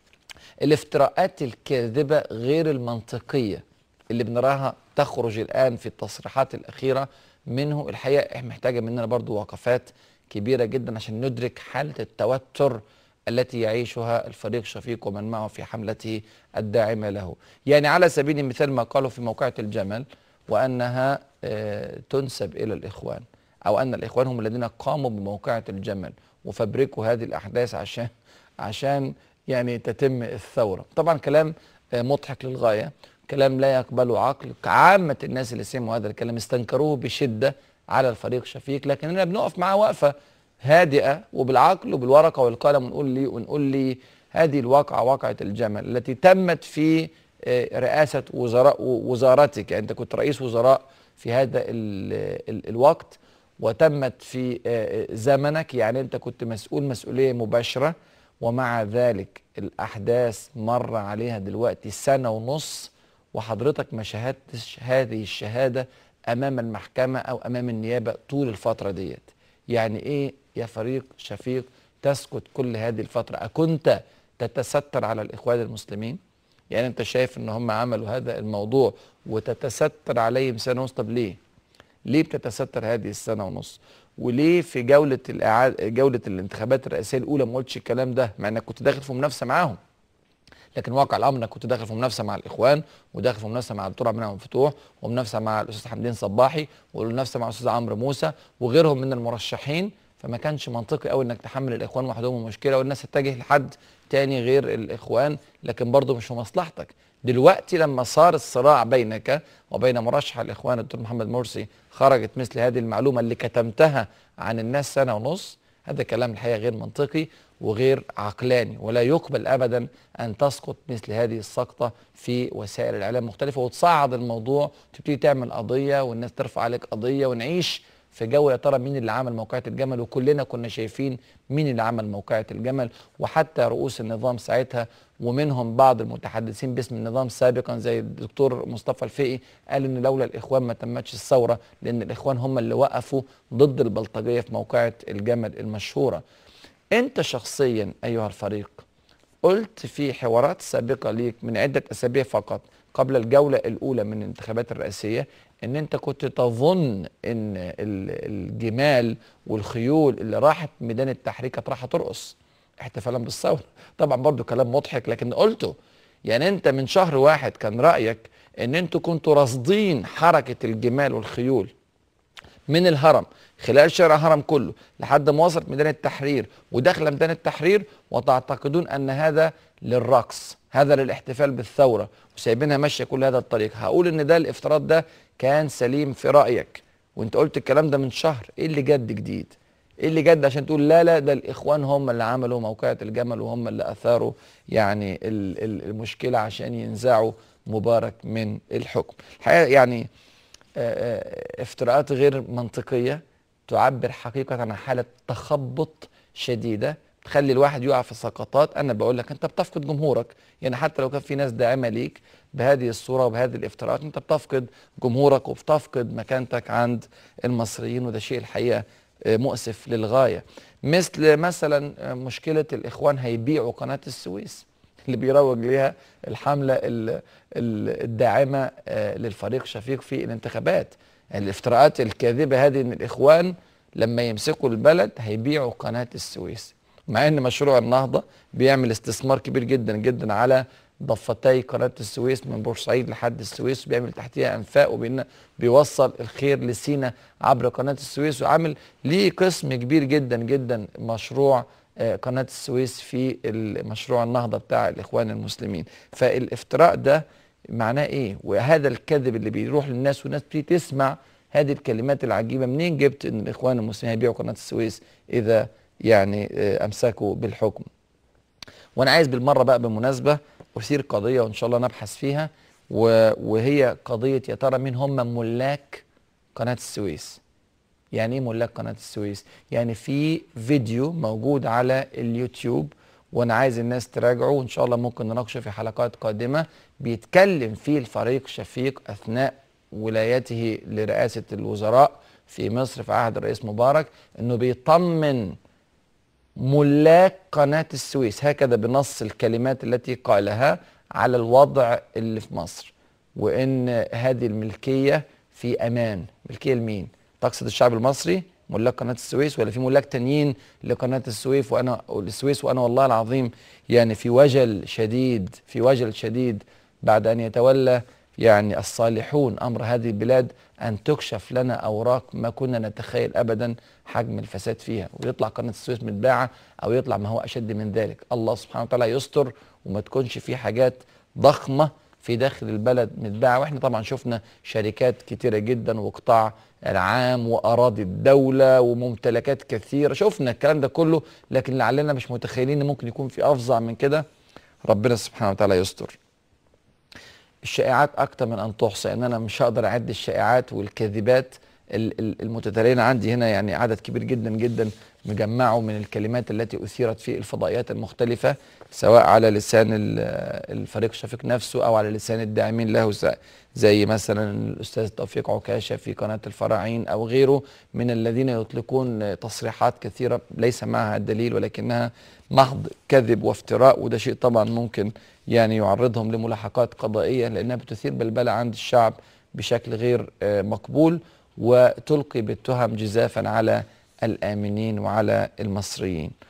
الافتراءات الكاذبة غير المنطقية اللي بنراها تخرج الآن في التصريحات الأخيرة منه، الحقيقة محتاجة مننا برضو وقفات كبيرة جدا عشان ندرك حالة التوتر التي يعيشها الفريق شفيق ومن معه في حملته الداعمة له. يعني على سبيل المثال ما قالوا في موقعة الجمل وأنها تنسب إلى الإخوان، أو أن الإخوان هم الذين قاموا بموقعة الجمل وفبركوا هذه الأحداث عشان يعني تتم الثورة. طبعا كلام مضحك للغاية، كلام لا يقبله عقل. عامة الناس اللي سمعوا هذا الكلام استنكروه بشدة على الفريق شفيق، لكننا بنقف معاه وقفة هادئة وبالعقل وبالورقة والقلم ونقول لي هذه الواقعة واقعة الجمل التي تمت في رئاسة وزارتك. يعني أنت كنت رئيس وزراء في هذا الوقت وتمت في زمنك، يعني أنت كنت مسؤولية مباشرة، ومع ذلك الأحداث مر عليها دلوقتي 1.5 سنة وحضرتك ما شاهدتش هذه الشهادة أمام المحكمة أو أمام النيابة طول الفترة ديت. يعني إيه يا فريق شفيق تسكت كل هذه الفترة؟ أكنت تتستر على الإخوان المسلمين؟ يعني أنت شايف إن هم عملوا هذا الموضوع وتتستر عليهم 1.5 سنة؟ طب ليه بتتستر هذه 1.5 سنة؟ وليه في جولة الانتخابات الرئاسية الأولى ما قلتش الكلام ده مع إنك كنت داخل في منافسة معاهم؟ لكن واقع الامر انك كنت داخل في منافسه مع الاخوان، وداخل في منافسه مع الدكتور عبد المنعم فتوح، ومنافسه مع الاستاذ حمدين صباحي، ومنافسه مع الاستاذ عمرو موسى وغيرهم من المرشحين. فما كانش منطقي قوي انك تحمل الاخوان وحدهم المشكله والناس تتجه لحد تاني غير الاخوان، لكن برضه مش في مصلحتك. دلوقتي لما صار الصراع بينك وبين مرشح الاخوان الدكتور محمد مرسي، خرجت مثل هذه المعلومه اللي كتمتها عن الناس سنه ونص، هذا كلام الحقيقه غير منطقي وغير عقلاني، ولا يقبل ابدا ان تسقط مثل هذه السقطه في وسائل الاعلام المختلفه وتصعد الموضوع، تبتدي تعمل قضيه والناس ترفع عليك قضيه، ونعيش في جو يا ترى مين اللي عمل موقعة الجمل. وكلنا كنا شايفين مين اللي عمل موقعة الجمل، وحتى رؤوس النظام ساعتها ومنهم بعض المتحدثين باسم النظام سابقا زي الدكتور مصطفى الفقي قال ان لولا الاخوان ما تمتش الثوره، لان الاخوان هم اللي وقفوا ضد البلطجيه في موقعة الجمل المشهوره. انت شخصيا ايها الفريق قلت في حوارات سابقه ليك من عده اسابيع فقط قبل الجوله الاولى من الانتخابات الرئاسيه ان انت كنت تظن ان الجمال والخيول اللي راحت ميدان التحرير كانت رايحه ترقص احتفالا بالثوره. طبعا برضو كلام مضحك لكن قلته. يعني انت من شهر واحد كان رايك ان انتوا كنتوا راصدين حركه الجمال والخيول من الهرم خلال شارع الهرم كله لحد ما وصلت ميدان التحرير وداخله ميدان التحرير، وتعتقدون ان هذا للرقص، هذا للاحتفال بالثوره، وسايبينها ماشيه كل هذا الطريق. هقول ان ده الافتراض ده كان سليم في رايك، وانت قلت الكلام ده من شهر. ايه اللي جد جديد؟ ايه اللي جد عشان تقول لا لا ده الاخوان هم اللي عملوا موقعة الجمل وهم اللي اثاروا يعني المشكله عشان ينزعوا مبارك من الحكم؟ الحقيقه يعني افتراءات غير منطقية تعبر حقيقة عن حالة تخبط شديدة تخلي الواحد يقع في سقطات. أنا بقول لك أنت بتفقد جمهورك، يعني حتى لو كان في ناس داعمة ليك بهذه الصورة وبهذه الافتراءات أنت بتفقد جمهورك وبتفقد مكانتك عند المصريين، وده شيء الحقيقة مؤسف للغاية. مثلا مشكلة الإخوان هيبيعوا قناة السويس اللي بيروج ليها الحملة الداعمة للفريق شفيق في الانتخابات. الافتراءات الكاذبة هذه ان الإخوان لما يمسكوا البلد هيبيعوا قناة السويس، مع ان مشروع النهضة بيعمل استثمار كبير جدا جدا على ضفتي قناة السويس من بورسعيد لحد السويس، وبيعمل تحتها أنفاق وبيوصل الخير لسينا عبر قناة السويس، وعامل ليه قسم كبير جدا جدا مشروع قناة السويس في مشروع النهضة بتاع الإخوان المسلمين. فالافتراء ده معناه إيه؟ وهذا الكذب اللي بيروح للناس والناس بتيجي تسمع هذه الكلمات العجيبة. منين جبت إن الإخوان المسلمين هيبيعوا قناة السويس إذا يعني أمسكوا بالحكم؟ وأنا عايز بالمرة بقى بمناسبة أثير قضية وإن شاء الله نبحث فيها، وهي قضية يا ترى مين هم ملاك قناة السويس؟ يعني ايه ملاك قناة السويس؟ يعني في فيديو موجود على اليوتيوب وانا عايز الناس تراجعه وان شاء الله ممكن نناقشه في حلقات قادمة، بيتكلم فيه الفريق شفيق اثناء ولايته لرئاسة الوزراء في مصر في عهد الرئيس مبارك انه بيطمن ملاك قناة السويس، هكذا بنص الكلمات التي قالها، على الوضع اللي في مصر، وان هذه الملكية في امان. ملكية لمين؟ تقصد الشعب المصري ملاك قناة السويس ولا في ملاك تانيين لقناة السويس؟ وانا والله العظيم يعني في وجل شديد، في وجل شديد بعد ان يتولى يعني الصالحون امر هذه البلاد ان تكشف لنا اوراق ما كنا نتخيل ابدا حجم الفساد فيها، ويطلع قناة السويس متباعة او يطلع ما هو اشد من ذلك. الله سبحانه وتعالى يستر وما تكونش في حاجات ضخمة في داخل البلد متباعة. واحنا طبعا شفنا شركات كتيرة جدا وقطاع العام واراضي الدولة وممتلكات كثيرة، شفنا الكلام ده كله، لكن لعلنا مش متخيلين ان ممكن يكون في افظع من كده. ربنا سبحانه وتعالى يستر. الشائعات اكتر من ان تحصى، ان انا مش هقدر اعد الشائعات والكذبات المتتالية. عندي هنا يعني عدد كبير جدا جدا مجمعه من الكلمات التي اثيرت في الفضائيات المختلفة، سواء على لسان الفريق شفيق نفسه او على لسان الداعمين له زي مثلا الاستاذ توفيق عكاشة في قناة الفراعين او غيره من الذين يطلقون تصريحات كثيرة ليس معها دليل ولكنها محض كذب وافتراء، وده شيء طبعا ممكن يعني يعرضهم لملاحقات قضائية لانها بتثير بلبلة عند الشعب بشكل غير مقبول، وتلقي بالتهم جزافا على الآمنين وعلى المصريين.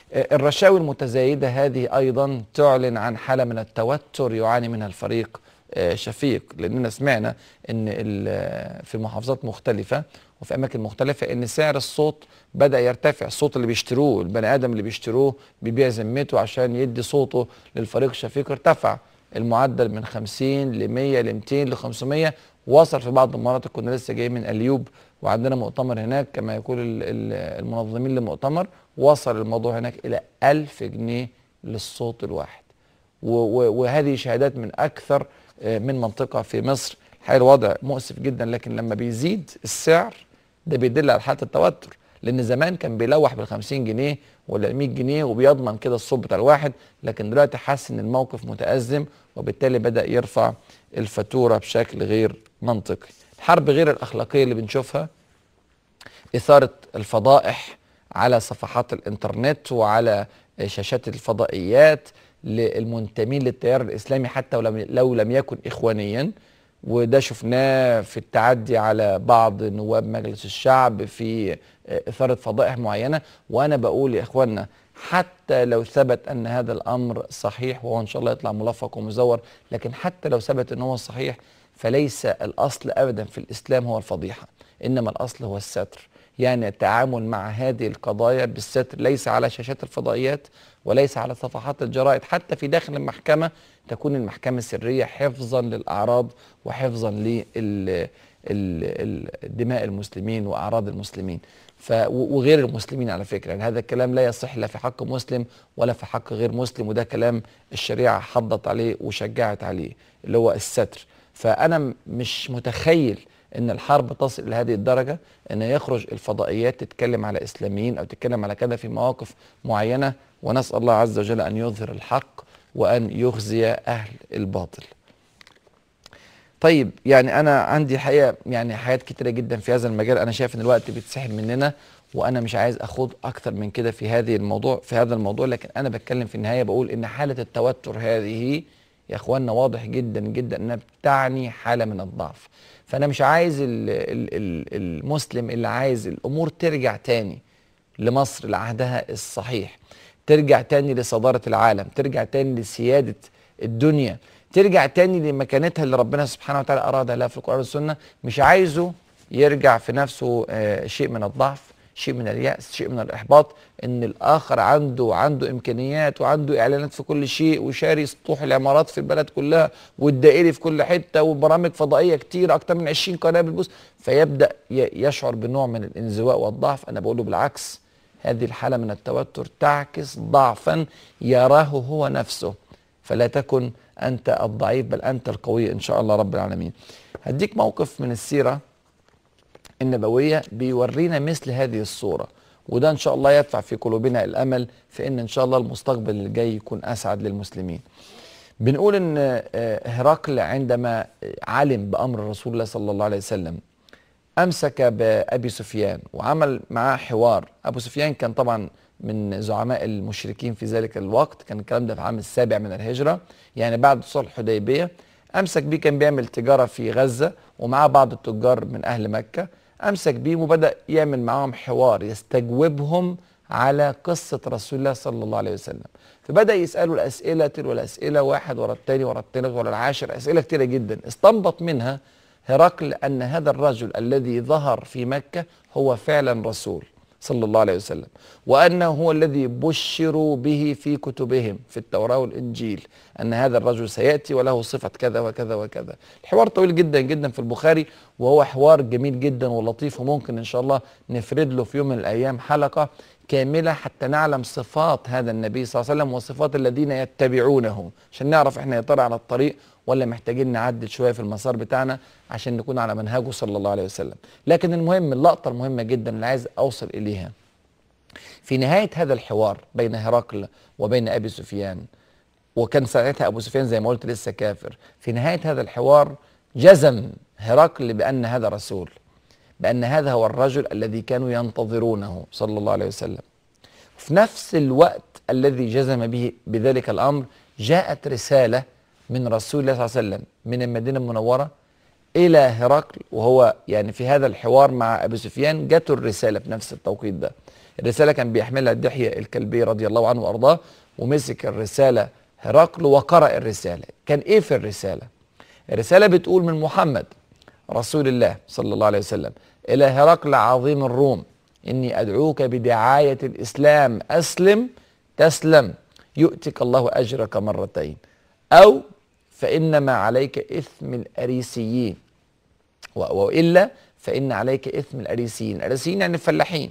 الرشاوي المتزايدة هذه أيضا تعلن عن حالة من التوتر يعاني منها الفريق شفيق، لأننا سمعنا أن في محافظات مختلفة وفي أماكن مختلفة أن سعر الصوت بدأ يرتفع. الصوت اللي بيشتروه البني آدم اللي بيشتروه بيبيع ذمته عشان يدي صوته للفريق شفيق ارتفع المعدل من 50 ل 100 ل 200 ل 500، وصل في بعض المناطق. كنا لسه جايين من اليوب وعندنا مؤتمر هناك كما يقول المنظمين للمؤتمر، وصل الموضوع هناك إلى 1000 جنيه للصوت الواحد. وهذه شهادات من أكثر من منطقة في مصر. الحقيقة الوضع مؤسف جدا، لكن لما بيزيد السعر ده بيدل على حالة التوتر، لأن زمان كان بيلوح بال50 جنيه ولا 100 جنيه وبيضمن كده الصوت بتاع الواحد، لكن دلوقتي حس إن الموقف متأزم وبالتالي بدأ يرفع الفاتورة بشكل غير منطقي. الحرب غير الأخلاقية اللي بنشوفها، إثارة الفضائح على صفحات الإنترنت وعلى شاشات الفضائيات للمنتمين للتيار الإسلامي حتى لو لم يكن إخوانيا، وده شفناه في التعدي على بعض نواب مجلس الشعب في إثارة فضائح معينة. وأنا بقول يا إخواننا حتى لو ثبت أن هذا الأمر صحيح، وهو إن شاء الله يطلع ملفق ومزور، لكن حتى لو ثبت أنه هو صحيح فليس الأصل أبدا في الإسلام هو الفضيحة، إنما الأصل هو الستر. يعني التعامل مع هذه القضايا بالستر، ليس على شاشات الفضائيات وليس على صفحات الجرائد، حتى في داخل المحكمة تكون المحكمة سرية حفظا للأعراض وحفظا لدماء المسلمين وأعراض المسلمين وغير المسلمين على فكرة. يعني هذا الكلام لا يصح لا في حق مسلم ولا في حق غير مسلم، وده كلام الشريعة حضت عليه وشجعت عليه اللي هو الستر. فأنا مش متخيل ان الحرب تصل الى هذه الدرجه ان يخرج الفضائيات تتكلم على اسلاميين او تتكلم على كذا في مواقف معينه، ونسال الله عز وجل ان يظهر الحق وان يخزي اهل الباطل. طيب يعني انا عندي حقيقه يعني حاجات كتيره جدا في هذا المجال، انا شايف ان الوقت بيتسحب مننا وانا مش عايز اخوض اكتر من كده في هذا الموضوع، لكن انا بتكلم في النهايه بقول ان حاله التوتر هذه يا اخواننا واضح جدا جدا انها بتعني حاله من الضعف. فأنا مش عايز المسلم اللي عايز الأمور ترجع تاني لمصر لعهدها الصحيح، ترجع تاني لصدارة العالم، ترجع تاني لسيادة الدنيا، ترجع تاني لمكانتها اللي ربنا سبحانه وتعالى أرادها لها في القرآن والسنة. مش عايزه يرجع في نفسه شيء من الضعف، شيء من اليأس، شيء من الإحباط، إن الآخر عنده إمكانيات وعنده إعلانات في كل شيء وشاري سطوح العمارات في البلد كلها والدائري في كل حتة وبرامج فضائية كتير أكتر من 20 قناة بالبث، فيبدأ يشعر بنوع من الانزواء والضعف. أنا بقوله بالعكس، هذه الحالة من التوتر تعكس ضعفا يراه هو نفسه، فلا تكن أنت الضعيف بل أنت القوي إن شاء الله رب العالمين. هديك موقف من السيرة النبوية بيورينا مثل هذه الصورة، وده إن شاء الله يدفع في قلوبنا الأمل في إن شاء الله المستقبل اللي جاي يكون أسعد للمسلمين. بنقول إن هرقل عندما علم بأمر رسول الله صلى الله عليه وسلم أمسك بأبي سفيان وعمل معاه حوار. أبو سفيان كان طبعا من زعماء المشركين في ذلك الوقت، كان الكلام ده في العام السابع من الهجرة، يعني بعد صلح الحديبية. أمسك بيه، كان بيعمل تجارة في غزة ومعاه بعض التجار من أهل مكة، أمسك بيه وبدأ يعمل معهم حوار يستجوبهم على قصة رسول الله صلى الله عليه وسلم. فبدأ يسألوا الأسئلة تلو الأسئلة، واحد ورا الثاني ورا الثالث ورا العاشر، أسئلة كتيرة جدا. استنبط منها هرقل أن هذا الرجل الذي ظهر في مكة هو فعلا رسول صلى الله عليه وسلم، وأنه هو الذي بشروا به في كتبهم في التوراة والإنجيل، أن هذا الرجل سيأتي وله صفة كذا وكذا وكذا. الحوار طويل جدا جدا في البخاري، وهو حوار جميل جدا ولطيف، وممكن إن شاء الله نفرد له في يوم من الأيام حلقة كاملة حتى نعلم صفات هذا النبي صلى الله عليه وسلم وصفات الذين يتبعونه، عشان نعرف احنا يا ترى على الطريق ولا محتاجين نعدل شوية في المسار بتاعنا عشان نكون على منهجه صلى الله عليه وسلم. لكن المهم، اللقطة المهمة جدا اللي عايز أوصل إليها في نهاية هذا الحوار بين هرقل وبين أبي سفيان، وكان ساعتها أبو سفيان زي ما قلت لسه كافر، في نهاية هذا الحوار جزم هرقل بأن هذا رسول، بأن هذا هو الرجل الذي كانوا ينتظرونه صلى الله عليه وسلم. في نفس الوقت الذي جزم به بذلك الأمر جاءت رسالة من رسول الله صلى الله عليه وسلم من المدينة المنورة إلى هرقل، وهو يعني في هذا الحوار مع أبي سفيان جاته الرسالة في نفس التوقيت ده. الرسالة كان بيحملها دحية الكلبي رضي الله عنه وأرضاه، ومسك الرسالة هرقل وقرأ الرسالة. كان إيه في الرسالة؟ الرسالة بتقول: من محمد رسول الله صلى الله عليه وسلم إلى هرقل عظيم الروم، إني أدعوك بدعاية الإسلام، أسلم تسلم يؤتك الله أجرك مرتين، أو فإنما عليك إثم الأريسيين، وإلا فإن عليك إثم الأريسيين. الأريسيين يعني الفلاحين،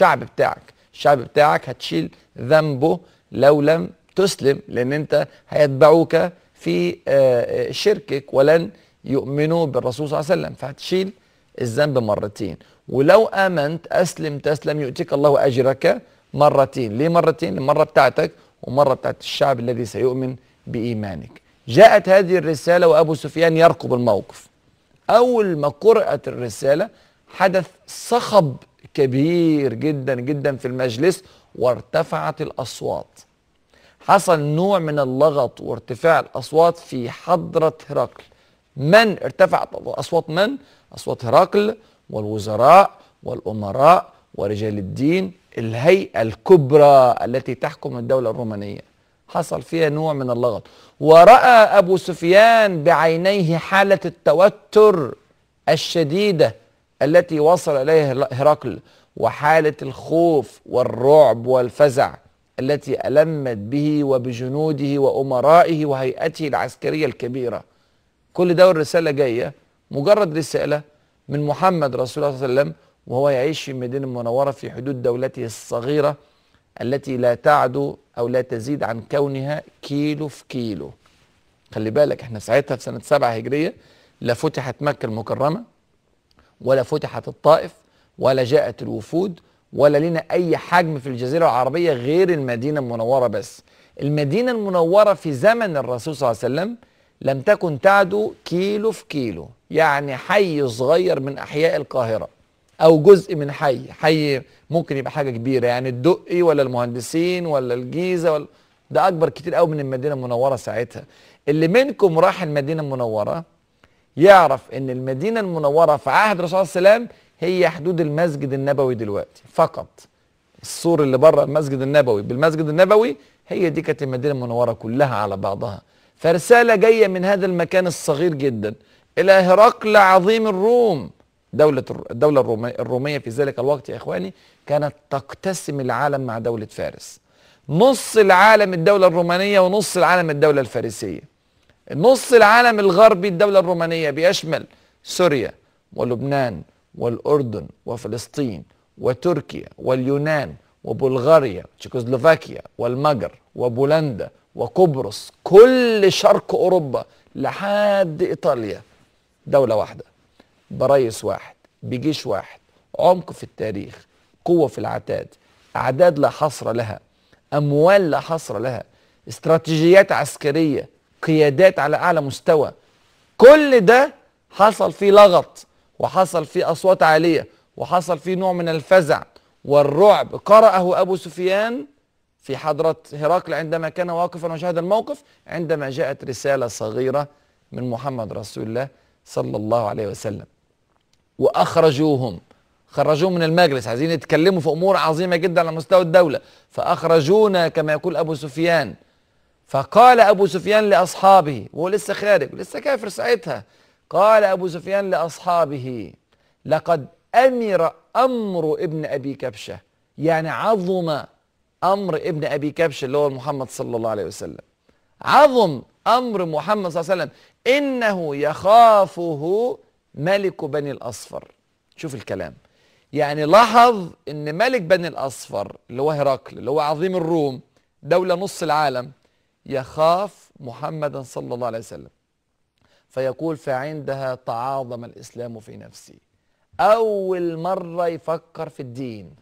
الشعب بتاعك هتشيل ذنبه لو لم تسلم، لأن أنت هيتبعوك في شركك ولن يؤمنوا بالرسول صلى الله عليه وسلم، فهتشيل الذنب مرتين. ولو آمنت أسلم تسلم يؤتيك الله أجرك مرتين. ليه مرتين؟ المرة بتاعتك ومرة بتاعت الشعب الذي سيؤمن بإيمانك. جاءت هذه الرسالة وأبو سفيان يرقب الموقف. أول ما قرأت الرسالة حدث صخب كبير جدا جدا في المجلس، وارتفعت الأصوات. حصل نوع من اللغط وارتفاع الأصوات في حضرة هرقل. من ارتفعت أصوات؟ من؟ أصوات هرقل والوزراء والأمراء ورجال الدين، الهيئة الكبرى التي تحكم الدولة الرومانية. حصل فيها نوع من اللغط. ورأى أبو سفيان بعينيه حالة التوتر الشديدة التي وصل إليها هرقل، وحالة الخوف والرعب والفزع التي ألمت به وبجنوده وأمرائه وهيئته العسكرية الكبيرة. كل ده الرسالة جاية، مجرد رسالة من محمد رسول الله صلى الله عليه وسلم، وهو يعيش في المدينة المنورة في حدود دولته الصغيرة التي لا تعدو أو لا تزيد عن كونها كيلو في كيلو. خلي بالك احنا ساعتها في سنة 7 هجرية لا فتحت مكة المكرمة، ولا فتحت الطائف، ولا جاءت الوفود، ولا لنا أي حجم في الجزيرة العربية غير المدينة المنورة بس. المدينة المنورة في زمن الرسول صلى الله عليه وسلم لم تكن تعدو كيلو في كيلو، يعني حي صغير من أحياء القاهرة، أو جزء من حي ممكن يبقى حاجة كبيرة، يعني الدقي ولا المهندسين ولا الجيزة ده أكبر كتير قوي من المدينة المنورة ساعتها. اللي منكم راح المدينة المنورة يعرف ان المدينة المنورة في عهد الرسول صلى الله عليه وسلم هي حدود المسجد النبوي دلوقتي فقط. السور اللي بره المسجد النبوي بالمسجد النبوي هي دي كانت المدينة المنورة كلها على بعضها. فرسالة جاية من هذا المكان الصغير جدا إلى هرقل عظيم الروم. الدولة الرومية في ذلك الوقت يا إخواني كانت تقتسم العالم مع دولة فارس. نص العالم الدولة الرومانية ونص العالم الدولة الفارسية. النص العالم الغربي الدولة الرومانية بيشمل سوريا ولبنان والأردن وفلسطين وتركيا واليونان وبلغاريا وتشيكوسلوفاكيا والمجر وبولندا وقبرص، كل شرق أوروبا لحد إيطاليا. دولة واحدة برئيس واحد بجيش واحد، عمق في التاريخ، قوة في العتاد، أعداد لا حصر لها، أموال لا حصر لها، استراتيجيات عسكرية، قيادات على أعلى مستوى. كل ده حصل فيه لغط، وحصل فيه أصوات عالية، وحصل فيه نوع من الفزع والرعب قرأه أبو سفيان في حضرة هرقل عندما كان واقفا وشاهد الموقف، عندما جاءت رسالة صغيرة من محمد رسول الله صلى الله عليه وسلم. وأخرجوهم، خرجوهم من المجلس، عايزين يتكلموا في أمور عظيمة جدا على مستوى الدولة، فأخرجونا كما يقول أبو سفيان. فقال أبو سفيان لأصحابه، وهو لسه خارج لسه كافر ساعتها، قال أبو سفيان لأصحابه: لقد أمر أمر ابن أبي كبشة، يعني عظم أمر ابن أبي كبشة اللي هو محمد صلى الله عليه وسلم، عظم أمر محمد صلى الله عليه وسلم، إنه يخافه ملك بني الأصفر. شوف الكلام، يعني لاحظ إن ملك بني الأصفر اللي هو هرقل اللي هو عظيم الروم، دولة نص العالم، يخاف محمدا صلى الله عليه وسلم. فيقول: فعندها تعاظم الإسلام في نفسي. أول مرة يفكر في الدين،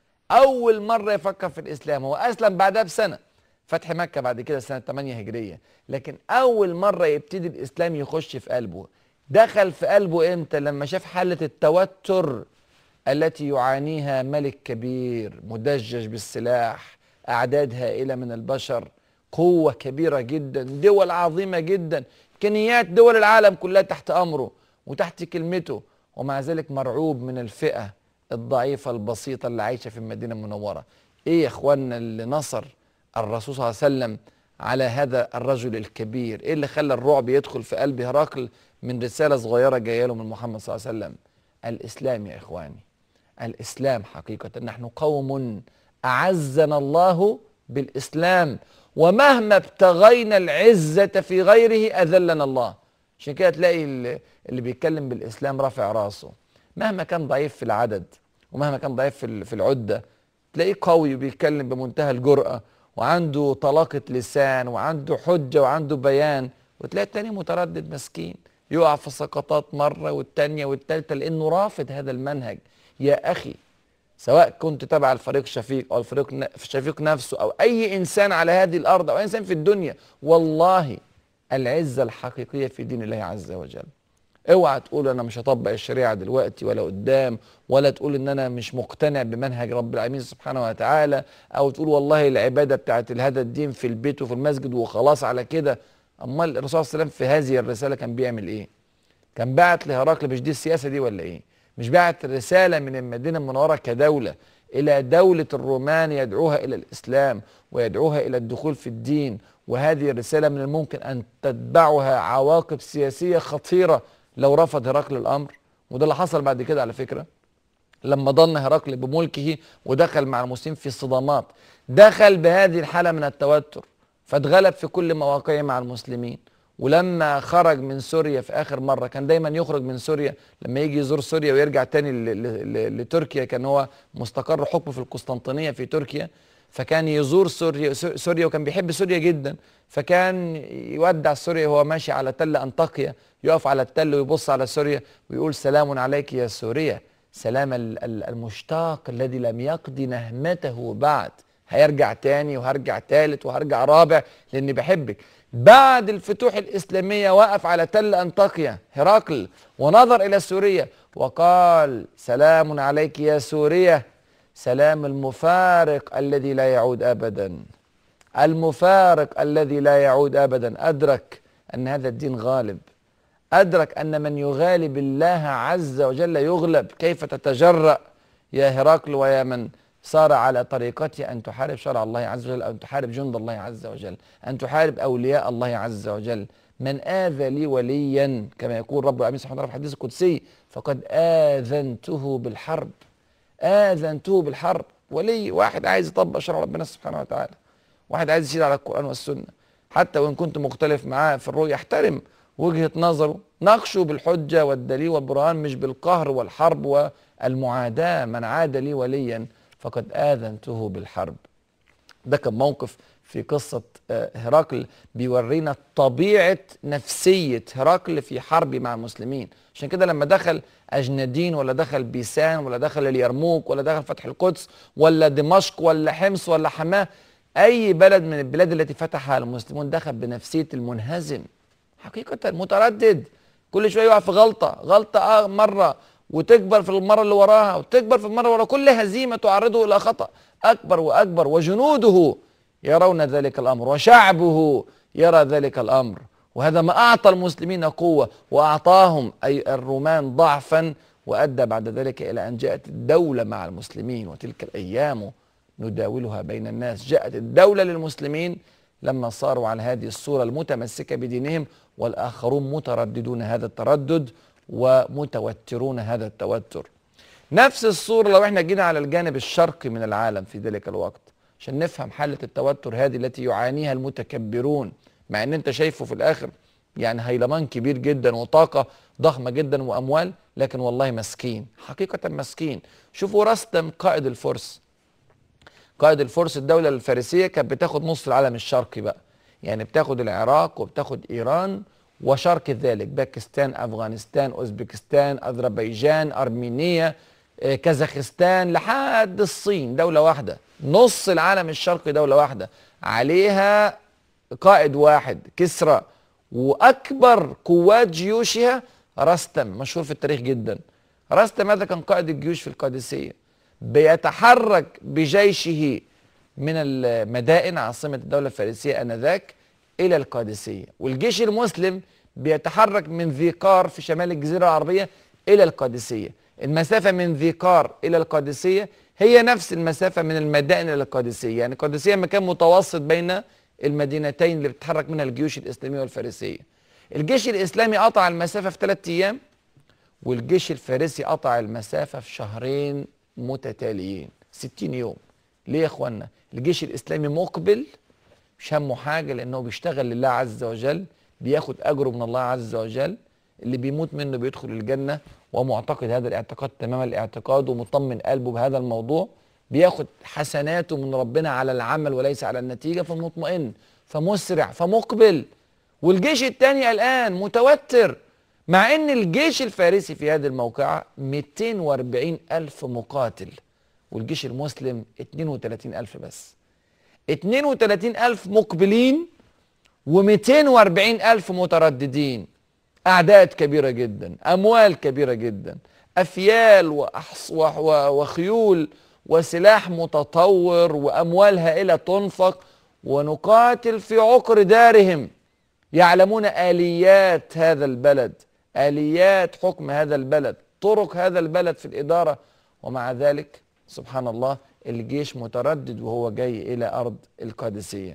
أول مرة يفكر في الإسلام. هو أسلم بعدها بسنة، فتح مكة بعد كده سنة 8 هجرية، لكن أول مرة يبتدي الإسلام يخش في قلبه. دخل في قلبه إمتى؟ لما شاف حالة التوتر التي يعانيها ملك كبير مدجج بالسلاح، أعداد هائلة من البشر، قوة كبيرة جدا، دول عظيمة جدا، إمكانيات دول العالم كلها تحت أمره، وتحت كلمته، ومع ذلك مرعوب من الفئة الضعيفة البسيطة اللي عايشة في المدينة المنورة. ايه يا اخوانا اللي نصر الرسول صلى الله عليه وسلم على هذا الرجل الكبير؟ ايه اللي خلى الرعب يدخل في قلب هرقل من رسالة صغيرة جاية له من محمد صلى الله عليه وسلم؟ الإسلام يا إخواني، الإسلام حقيقة. نحن قوم أعزنا الله بالإسلام، ومهما ابتغينا العزة في غيره أذلنا الله. عشان كده تلاقي اللي بيتكلم بالإسلام رافع راسه مهما كان ضعيف في العدد ومهما كان ضعيف في العدة، تلاقيه قوي وبيتكلم بمنتهى الجرأة وعنده طلاقة لسان وعنده حجة وعنده بيان. وتلاقي التاني متردد مسكين يقع في سقطات مرة والتانية والتالتة لأنه رافض هذا المنهج. يا أخي، سواء كنت تبع الفريق شفيق أو الفريق شفيق نفسه أو أي إنسان على هذه الأرض أو أي إنسان في الدنيا، والله العزة الحقيقية في دين الله عز وجل. اوعى تقول انا مش هطبق الشريعه دلوقتي ولا قدام، ولا تقول ان انا مش مقتنع بمنهج رب العالمين سبحانه وتعالى، او تقول والله العباده بتاعت هذا الدين في البيت وفي المسجد وخلاص على كده. امال الرسول صلى الله عليه وسلم في هذه الرساله كان بيعمل ايه؟ كان باعت لهرقل، مش دي السياسه دي ولا ايه؟ مش باعت رساله من المدينه المنوره كدوله الى دوله الرومان يدعوها الى الاسلام ويدعوها الى الدخول في الدين؟ وهذه الرساله من الممكن ان تتبعها عواقب سياسيه خطيره لو رفض هرقل الامر. وده اللي حصل بعد كده على فكره، لما ضن هرقل بملكه ودخل مع المسلمين في صدامات، دخل بهذه الحاله من التوتر فاتغلب في كل مواقعه مع المسلمين. ولما خرج من سوريا في اخر مره، كان دايما يخرج من سوريا لما يجي يزور سوريا ويرجع تاني لتركيا، كان هو مستقر حكمه في القسطنطينيه في تركيا، فكان يزور سوريا وكان بيحب سوريا جدا، فكان يودع سوريا وهو ماشي على تل أنطاكيا، يقف على التل ويبص على سوريا ويقول سلام عليك يا سوريا، سلام المشتاق الذي لم يقضي نهمته بعد، هيرجع تاني وهرجع تالت وهرجع رابع لأني بحبك. بعد الفتوح الإسلامية وقف على تل أنطاكيا هرقل ونظر إلى سوريا وقال سلام عليك يا سوريا، سلام المفارق الذي لا يعود أبدا، المفارق الذي لا يعود أبدا. أدرك أن هذا الدين غالب، أدرك أن من يغالب الله عز وجل يغلب. كيف تتجرأ يا هرقل ويا من صار على طريقته أن تحارب شرع الله عز وجل، أن تحارب جند الله عز وجل، أن تحارب أولياء الله عز وجل؟ من آذى لي وليا كما يقول رب العالمين سبحانه وتعالى في الحديث القدسي فقد آذنته بالحرب. آذنته بالحرب. ولي واحد عايز يطبق شرع ربنا سبحانه وتعالى، واحد عايز يشيل على القرآن والسنة، حتى وإن كنت مختلف معاه في الرؤية احترم وجهة نظره، ناقشه بالحجة والدليل والبرهان مش بالقهر والحرب والمعاداة. من عاد لي وليا فقد آذنته بالحرب. ده كان موقف في قصة هرقل بيورينا طبيعة نفسية هرقل في حرب مع المسلمين. عشان كده لما دخل أجندين ولا دخل بيسان ولا دخل اليرموك ولا دخل فتح القدس ولا دمشق ولا حمص ولا حماه، أي بلد من البلاد التي فتحها المسلمون، دخل بنفسية المنهزم حقيقة، متردد، كل شوية يقع في غلطة مرة وتكبر في المرة اللي وراها وتكبر في المرة اللي وراها، كل هزيمة تعرضه إلى خطأ أكبر وأكبر. وجنوده يرون ذلك الأمر وشعبه يرى ذلك الأمر، وهذا ما أعطى المسلمين قوة وأعطاهم أي الرومان ضعفا، وأدى بعد ذلك إلى أن جاءت الدولة مع المسلمين. وتلك الأيام نداولها بين الناس. جاءت الدولة للمسلمين لما صاروا على هذه الصورة المتمسكة بدينهم، والآخرون مترددون هذا التردد ومتوترون هذا التوتر. نفس الصورة لو احنا جينا على الجانب الشرقي من العالم في ذلك الوقت عشان نفهم حالة التوتر هذه التي يعانيها المتكبرون، مع ان انت شايفه في الاخر يعني هيلمان كبير جدا وطاقة ضخمة جدا واموال، لكن والله مسكين، حقيقة مسكين. شوفوا رستم قائد الفرس، قائد الفرس الدولة الفارسية كانت بتاخد نص العالم الشرقي بقى، يعني بتاخد العراق وبتاخد ايران وشرق ذلك باكستان، افغانستان، اوزبكستان، اذربيجان، ارمينيا، كازاخستان، لحد الصين، دولة واحدة، نص العالم الشرقي دولة واحدة، عليها قائد واحد كسرى، واكبر قوات جيوشها رستم، مشهور في التاريخ جدا. رستم هذا كان قائد الجيوش في القادسية، بيتحرك بجيشه من المدائن عاصمة الدولة الفارسية آنذاك إلى القادسية، والجيش المسلم بيتحرك من ذي قار في شمال الجزيرة العربية إلى القادسية. المسافة من ذي قار إلى القادسية هي نفس المسافة من المدائن إلى القادسية، يعني القادسية مكان متوسط بين المدينتين اللي بتتحرك منها الجيوش الإسلامية والفارسية. الجيش الإسلامي قطع المسافة في 3 أيام، والجيش الفارسي قطع المسافة في 2 متتاليين، 60 يوم. ليه يا اخوانا؟ الجيش الإسلامي مقبل مش همه حاجة، لأنه بيشتغل لله عز وجل، بياخد أجره من الله عز وجل، اللي بيموت منه بيدخل الجنة، ومعتقد هذا الاعتقاد تمام الاعتقاد ومطمن قلبه بهذا الموضوع، بياخد حسناته من ربنا على العمل وليس على النتيجة، فمطمئن فمسرع فمقبل. والجيش الثاني قلقان متوتر، مع ان الجيش الفارسي في هذه الموقعة 240 ألف مقاتل، والجيش المسلم 32 ألف بس. 32 ألف مقبلين و240 ألف مترددين، أعداد كبيرة جدا، أموال كبيرة جدا، أفيال وخيول وسلاح متطور وأموال هائلة تنفق، ونقاتل في عقر دارهم. يعلمون آليات هذا البلد، آليات حكم هذا البلد، طرق هذا البلد في الإدارة، ومع ذلك سبحان الله الجيش متردد وهو جاي إلى أرض القادسية.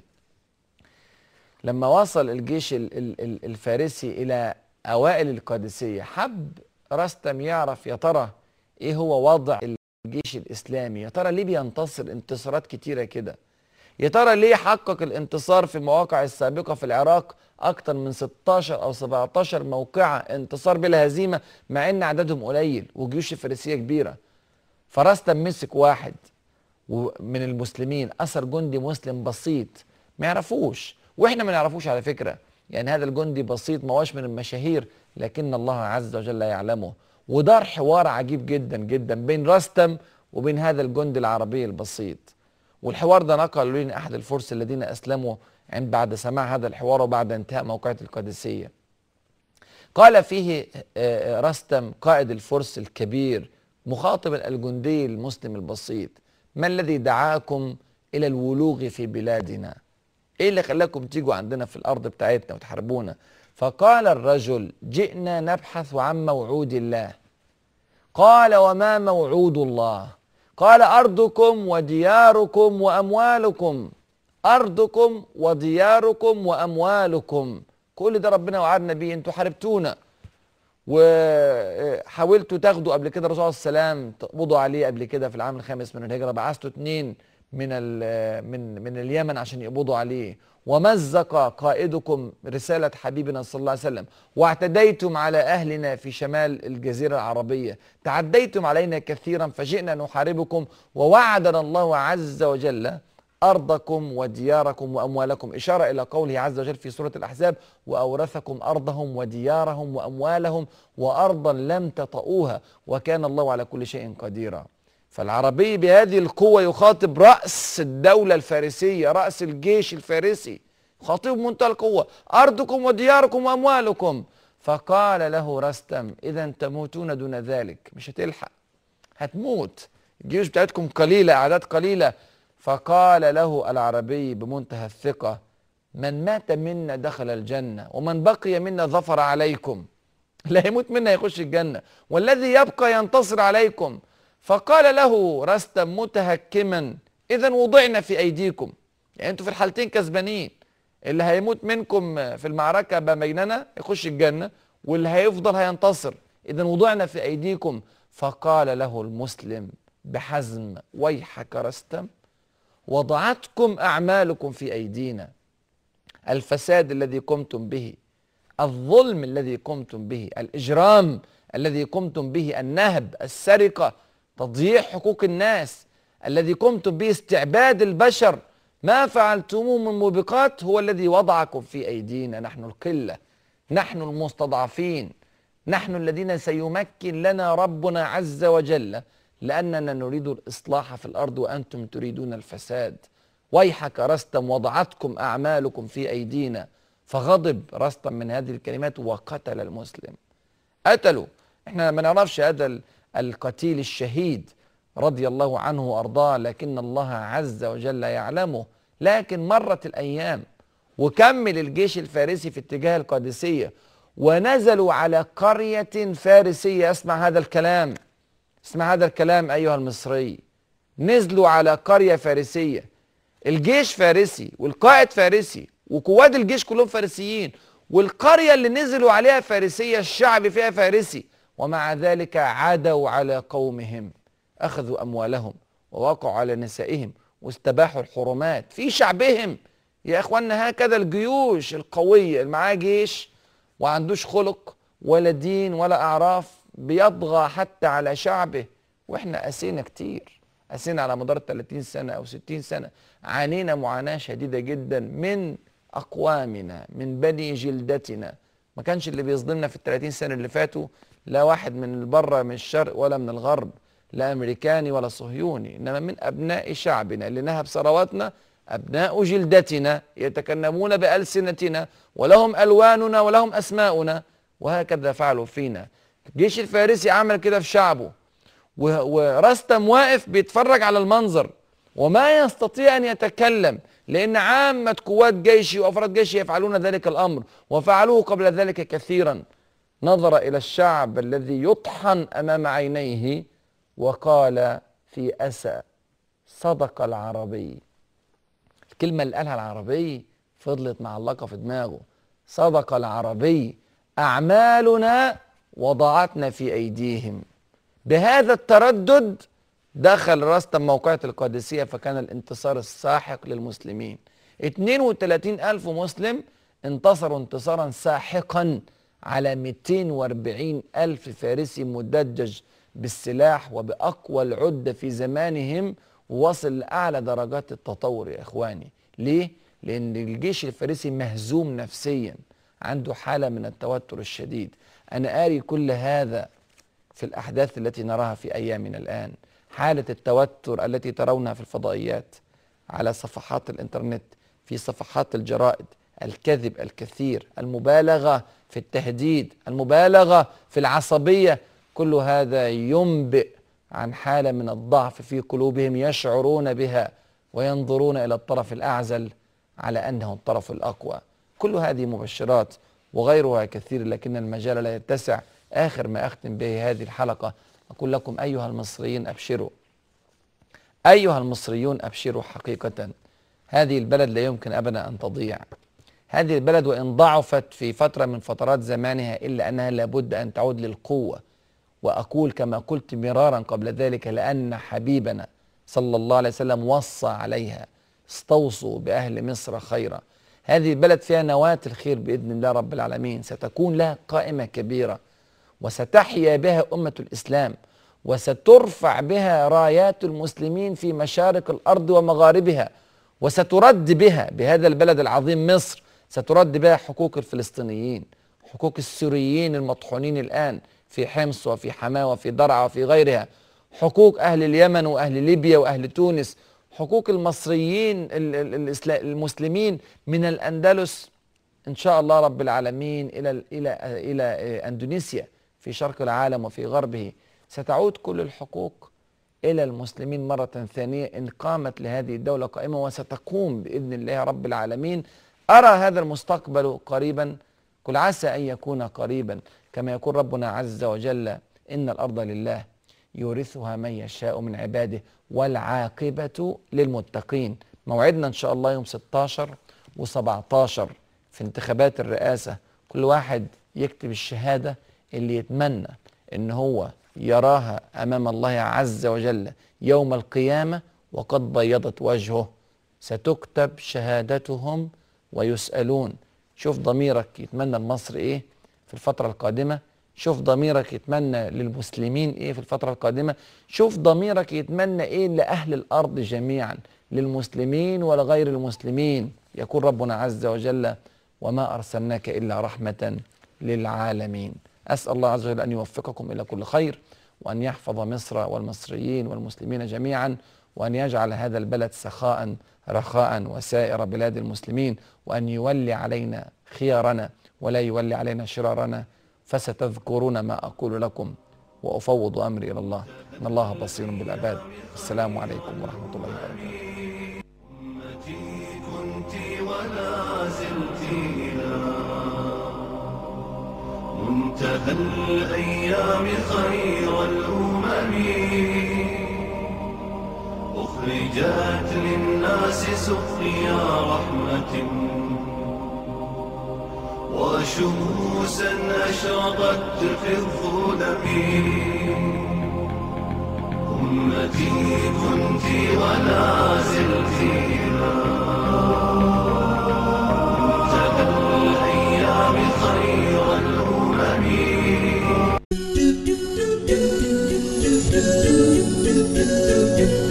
لما وصل الجيش الفارسي إلى أوائل القادسية، حب رستم يعرف يا ترى إيه هو وضع الجيش الإسلامي، يا ترى ليه بينتصر انتصارات كتيرة كده، يا ترى ليه حقق الانتصار في المواقع السابقة في العراق أكتر من 16 أو 17 موقعة انتصار بلا هزيمة، مع إن عددهم قليل وجيوش الفارسية كبيرة. فرستم مسك واحد من المسلمين، أسر جندي مسلم بسيط ما يعرفوش، وإحنا ما نعرفوش على فكرة، يعني هذا الجندي بسيط ما هوش من المشاهير، لكن الله عز وجل يعلمه. ودار حوار عجيب جدا جدا بين رستم وبين هذا الجندي العربي البسيط، والحوار ده نقل لنا أحد الفرس الذين أسلموا بعد سماع هذا الحوار وبعد انتهاء موقعة القادسية. قال فيه رستم قائد الفرس الكبير مخاطبا الجندي المسلم البسيط: ما الذي دعاكم إلى الولوغ في بلادنا؟ إيه اللي خلاكم تيجوا عندنا في الأرض بتاعتنا وتحاربونا؟ فقال الرجل: جئنا نبحث عن موعود الله. قال: وما موعود الله؟ قال: أرضكم ودياركم وأموالكم، أرضكم ودياركم وأموالكم، كل ده ربنا وعدنا بيه، انتوا حاربتونا وحاولتوا تاخدوا قبل كده الرسول صلى الله عليه وسلم، تقبضوا عليه قبل كده في العام الخامس من الهجرة، بعثتوا 2 من اليمن عشان يقبضوا عليه، ومزق قائدكم رسالة حبيبنا صلى الله عليه وسلم، واعتديتم على أهلنا في شمال الجزيرة العربية، تعديتم علينا كثيرا فجئنا نحاربكم، ووعدنا الله عز وجل أرضكم ودياركم وأموالكم، إشارة إلى قوله عز وجل في سورة الأحزاب: وأورثكم أرضهم وديارهم وأموالهم وأرضا لم تطئوها وكان الله على كل شيء قديرا. فالعربي بهذه القوة يخاطب رأس الدولة الفارسية، رأس الجيش الفارسي، يخاطب بمنتهى القوة: أرضكم ودياركم وأموالكم. فقال له رستم: إذا تموتون دون ذلك، مش هتلحق، هتموت، الجيوش بتاعتكم قليلة، أعداد قليلة. فقال له العربي بمنتهى الثقة: من مات منا دخل الجنة، ومن بقي منا ظفر عليكم، لا يموت منا يخش الجنة، والذي يبقى ينتصر عليكم. فقال له رستم متهكما: إذا وضعنا في أيديكم، يعني أنتوا في الحالتين كسبانين، اللي هيموت منكم في المعركة بيننا يخش الجنة، واللي هيفضل هينتصر، إذا وضعنا في أيديكم. فقال له المسلم بحزم: ويحك رستم، وضعتكم أعمالكم في أيدينا، الفساد الذي قمتم به، الظلم الذي قمتم به، الإجرام الذي قمتم به، النهب، السرقة، تضييع حقوق الناس الذي قمتم به، استعباد البشر، ما فعلتموه من موبقات هو الذي وضعكم في أيدينا، نحن القلة، نحن المستضعفين، نحن الذين سيمكن لنا ربنا عز وجل، لأننا نريد الإصلاح في الأرض وأنتم تريدون الفساد. ويحك رستم، وضعتكم أعمالكم في أيدينا. فغضب رستم من هذه الكلمات وقتل المسلم، قتلوا. احنا ما نعرفش هذا القتيل الشهيد رضي الله عنه وأرضاه، لكن الله عز وجل يعلمه. لكن مرت الأيام وكمل الجيش الفارسي في اتجاه القادسية، ونزلوا على قرية فارسية. اسمع هذا الكلام، اسمع هذا الكلام أيها المصري. نزلوا على قرية فارسية، الجيش فارسي والقائد فارسي وقوات الجيش كلهم فارسيين، والقرية اللي نزلوا عليها فارسية، الشعب فيها فارسي، ومع ذلك عادوا على قومهم، أخذوا أموالهم ووقعوا على نسائهم واستباحوا الحرمات في شعبهم. يا إخواننا هكذا الجيوش القوية اللي معاه جيش وعندوش خلق ولا دين ولا أعراف بيطغى حتى على شعبه. وإحنا قاسينا كتير، قاسينا على مدار 30 سنة أو 60 سنة، عانينا معاناة شديدة جدا من أقوامنا، من بني جلدتنا. ما كانش اللي بيظلمنا في ال30 سنة اللي فاتوا لا واحد من بره، من الشرق ولا من الغرب، لا أمريكاني ولا صهيوني، إنما من أبناء شعبنا اللي نهب ثرواتنا، أبناء جلدتنا يتكلمون بألسنتنا ولهم ألواننا ولهم أسماؤنا، وهكذا فعلوا فينا. الجيش الفارسي عمل كده في شعبه، ورستم واقف بيتفرج على المنظر وما يستطيع أن يتكلم، لأن عامة قوات جيشي وأفراد جيشي يفعلون ذلك الأمر، وفعلوه قبل ذلك كثيرا. نظر إلى الشعب الذي يطحن أمام عينيه وقال في أسى: صدق العربي. الكلمة اللي قالها العربي فضلت معلقة في دماغه. صدق العربي، أعمالنا وضعتنا في أيديهم. بهذا التردد دخل رستم موقعة القادسية، فكان الانتصار الساحق للمسلمين. 32 ألف مسلم انتصروا انتصارا ساحقا على 240 ألف فارسي مدجج بالسلاح وبأقوى العدة في زمانهم، ووصل لأعلى درجات التطور يا إخواني. ليه؟ لأن الجيش الفارسي مهزوم نفسيا، عنده حالة من التوتر الشديد. أنا قاري كل هذا في الأحداث التي نراها في أيامنا الآن، حالة التوتر التي ترونها في الفضائيات، على صفحات الإنترنت، في صفحات الجرائد، الكذب الكثير، المبالغة في التهديد، المبالغة في العصبية، كل هذا ينبئ عن حالة من الضعف في قلوبهم يشعرون بها وينظرون إلى الطرف الأعزل على أنه الطرف الأقوى. كل هذه مبشرات وغيرها كثير، لكن المجال لا يتسع. آخر ما أختم به هذه الحلقة أقول لكم أيها المصريين أبشروا، أيها المصريون أبشروا. حقيقة هذه البلد لا يمكن أبدا أن تضيع. هذه البلد وإن ضعفت في فترة من فترات زمانها إلا أنها لابد أن تعود للقوة. وأقول كما قلت مرارا قبل ذلك، لأن حبيبنا صلى الله عليه وسلم وصى عليها: استوصوا بأهل مصر خيرا. هذه البلد فيها نواة الخير بإذن الله رب العالمين، ستكون لها قائمة كبيرة، وستحيا بها أمة الإسلام، وسترفع بها رايات المسلمين في مشارق الأرض ومغاربها، وسترد بها بهذا البلد العظيم مصر، سترد بها حقوق الفلسطينيين، حقوق السوريين المطحونين الآن في حمص وفي حماة وفي درعا وفي غيرها، حقوق أهل اليمن وأهل ليبيا وأهل تونس، حقوق المصريين المسلمين من الأندلس إن شاء الله رب العالمين إلى أندونيسيا في شرق العالم وفي غربه. ستعود كل الحقوق إلى المسلمين مرة ثانية إن قامت لهذه الدولة قائمة، وستقوم بإذن الله رب العالمين. أرى هذا المستقبل قريبا، كل عسى أن يكون قريبا، كما يقول ربنا عز وجل: إن الأرض لله يورثها من يشاء من عباده والعاقبة للمتقين. موعدنا إن شاء الله يوم 16 و17 في انتخابات الرئاسة. كل واحد يكتب الشهادة اللي يتمنى إن هو يراها أمام الله عز وجل يوم القيامة وقد بيضت وجهه. ستكتب شهادتهم ويسألون. شوف ضميرك يتمنى لمصر إيه في الفترة القادمة، شوف ضميرك يتمنى للمسلمين إيه في الفترة القادمة، شوف ضميرك يتمنى إيه لأهل الأرض جميعا، للمسلمين ولغير المسلمين. يقول ربنا عز وجل: وما أرسلناك إلا رحمة للعالمين. أسأل الله عز وجل أن يوفقكم إلى كل خير، وأن يحفظ مصر والمصريين والمسلمين جميعا، وأن يجعل هذا البلد سخاء رخاء وسائر بلاد المسلمين، وأن يولي علينا خيارنا ولا يولي علينا شرارنا. فستذكرون ما أقول لكم، وأفوض أمري إلى الله، إن الله بصير بالعباد. السلام عليكم ورحمة الله وبركاته. أمتي كنت ولا زلت إلى منتهى الأيام خير الأمم أخرجت للناس سقيا رحمة وشموسا أشرقت في الظلم. أمتي كنت ولا زلت منتهى الأيام خير الأمم.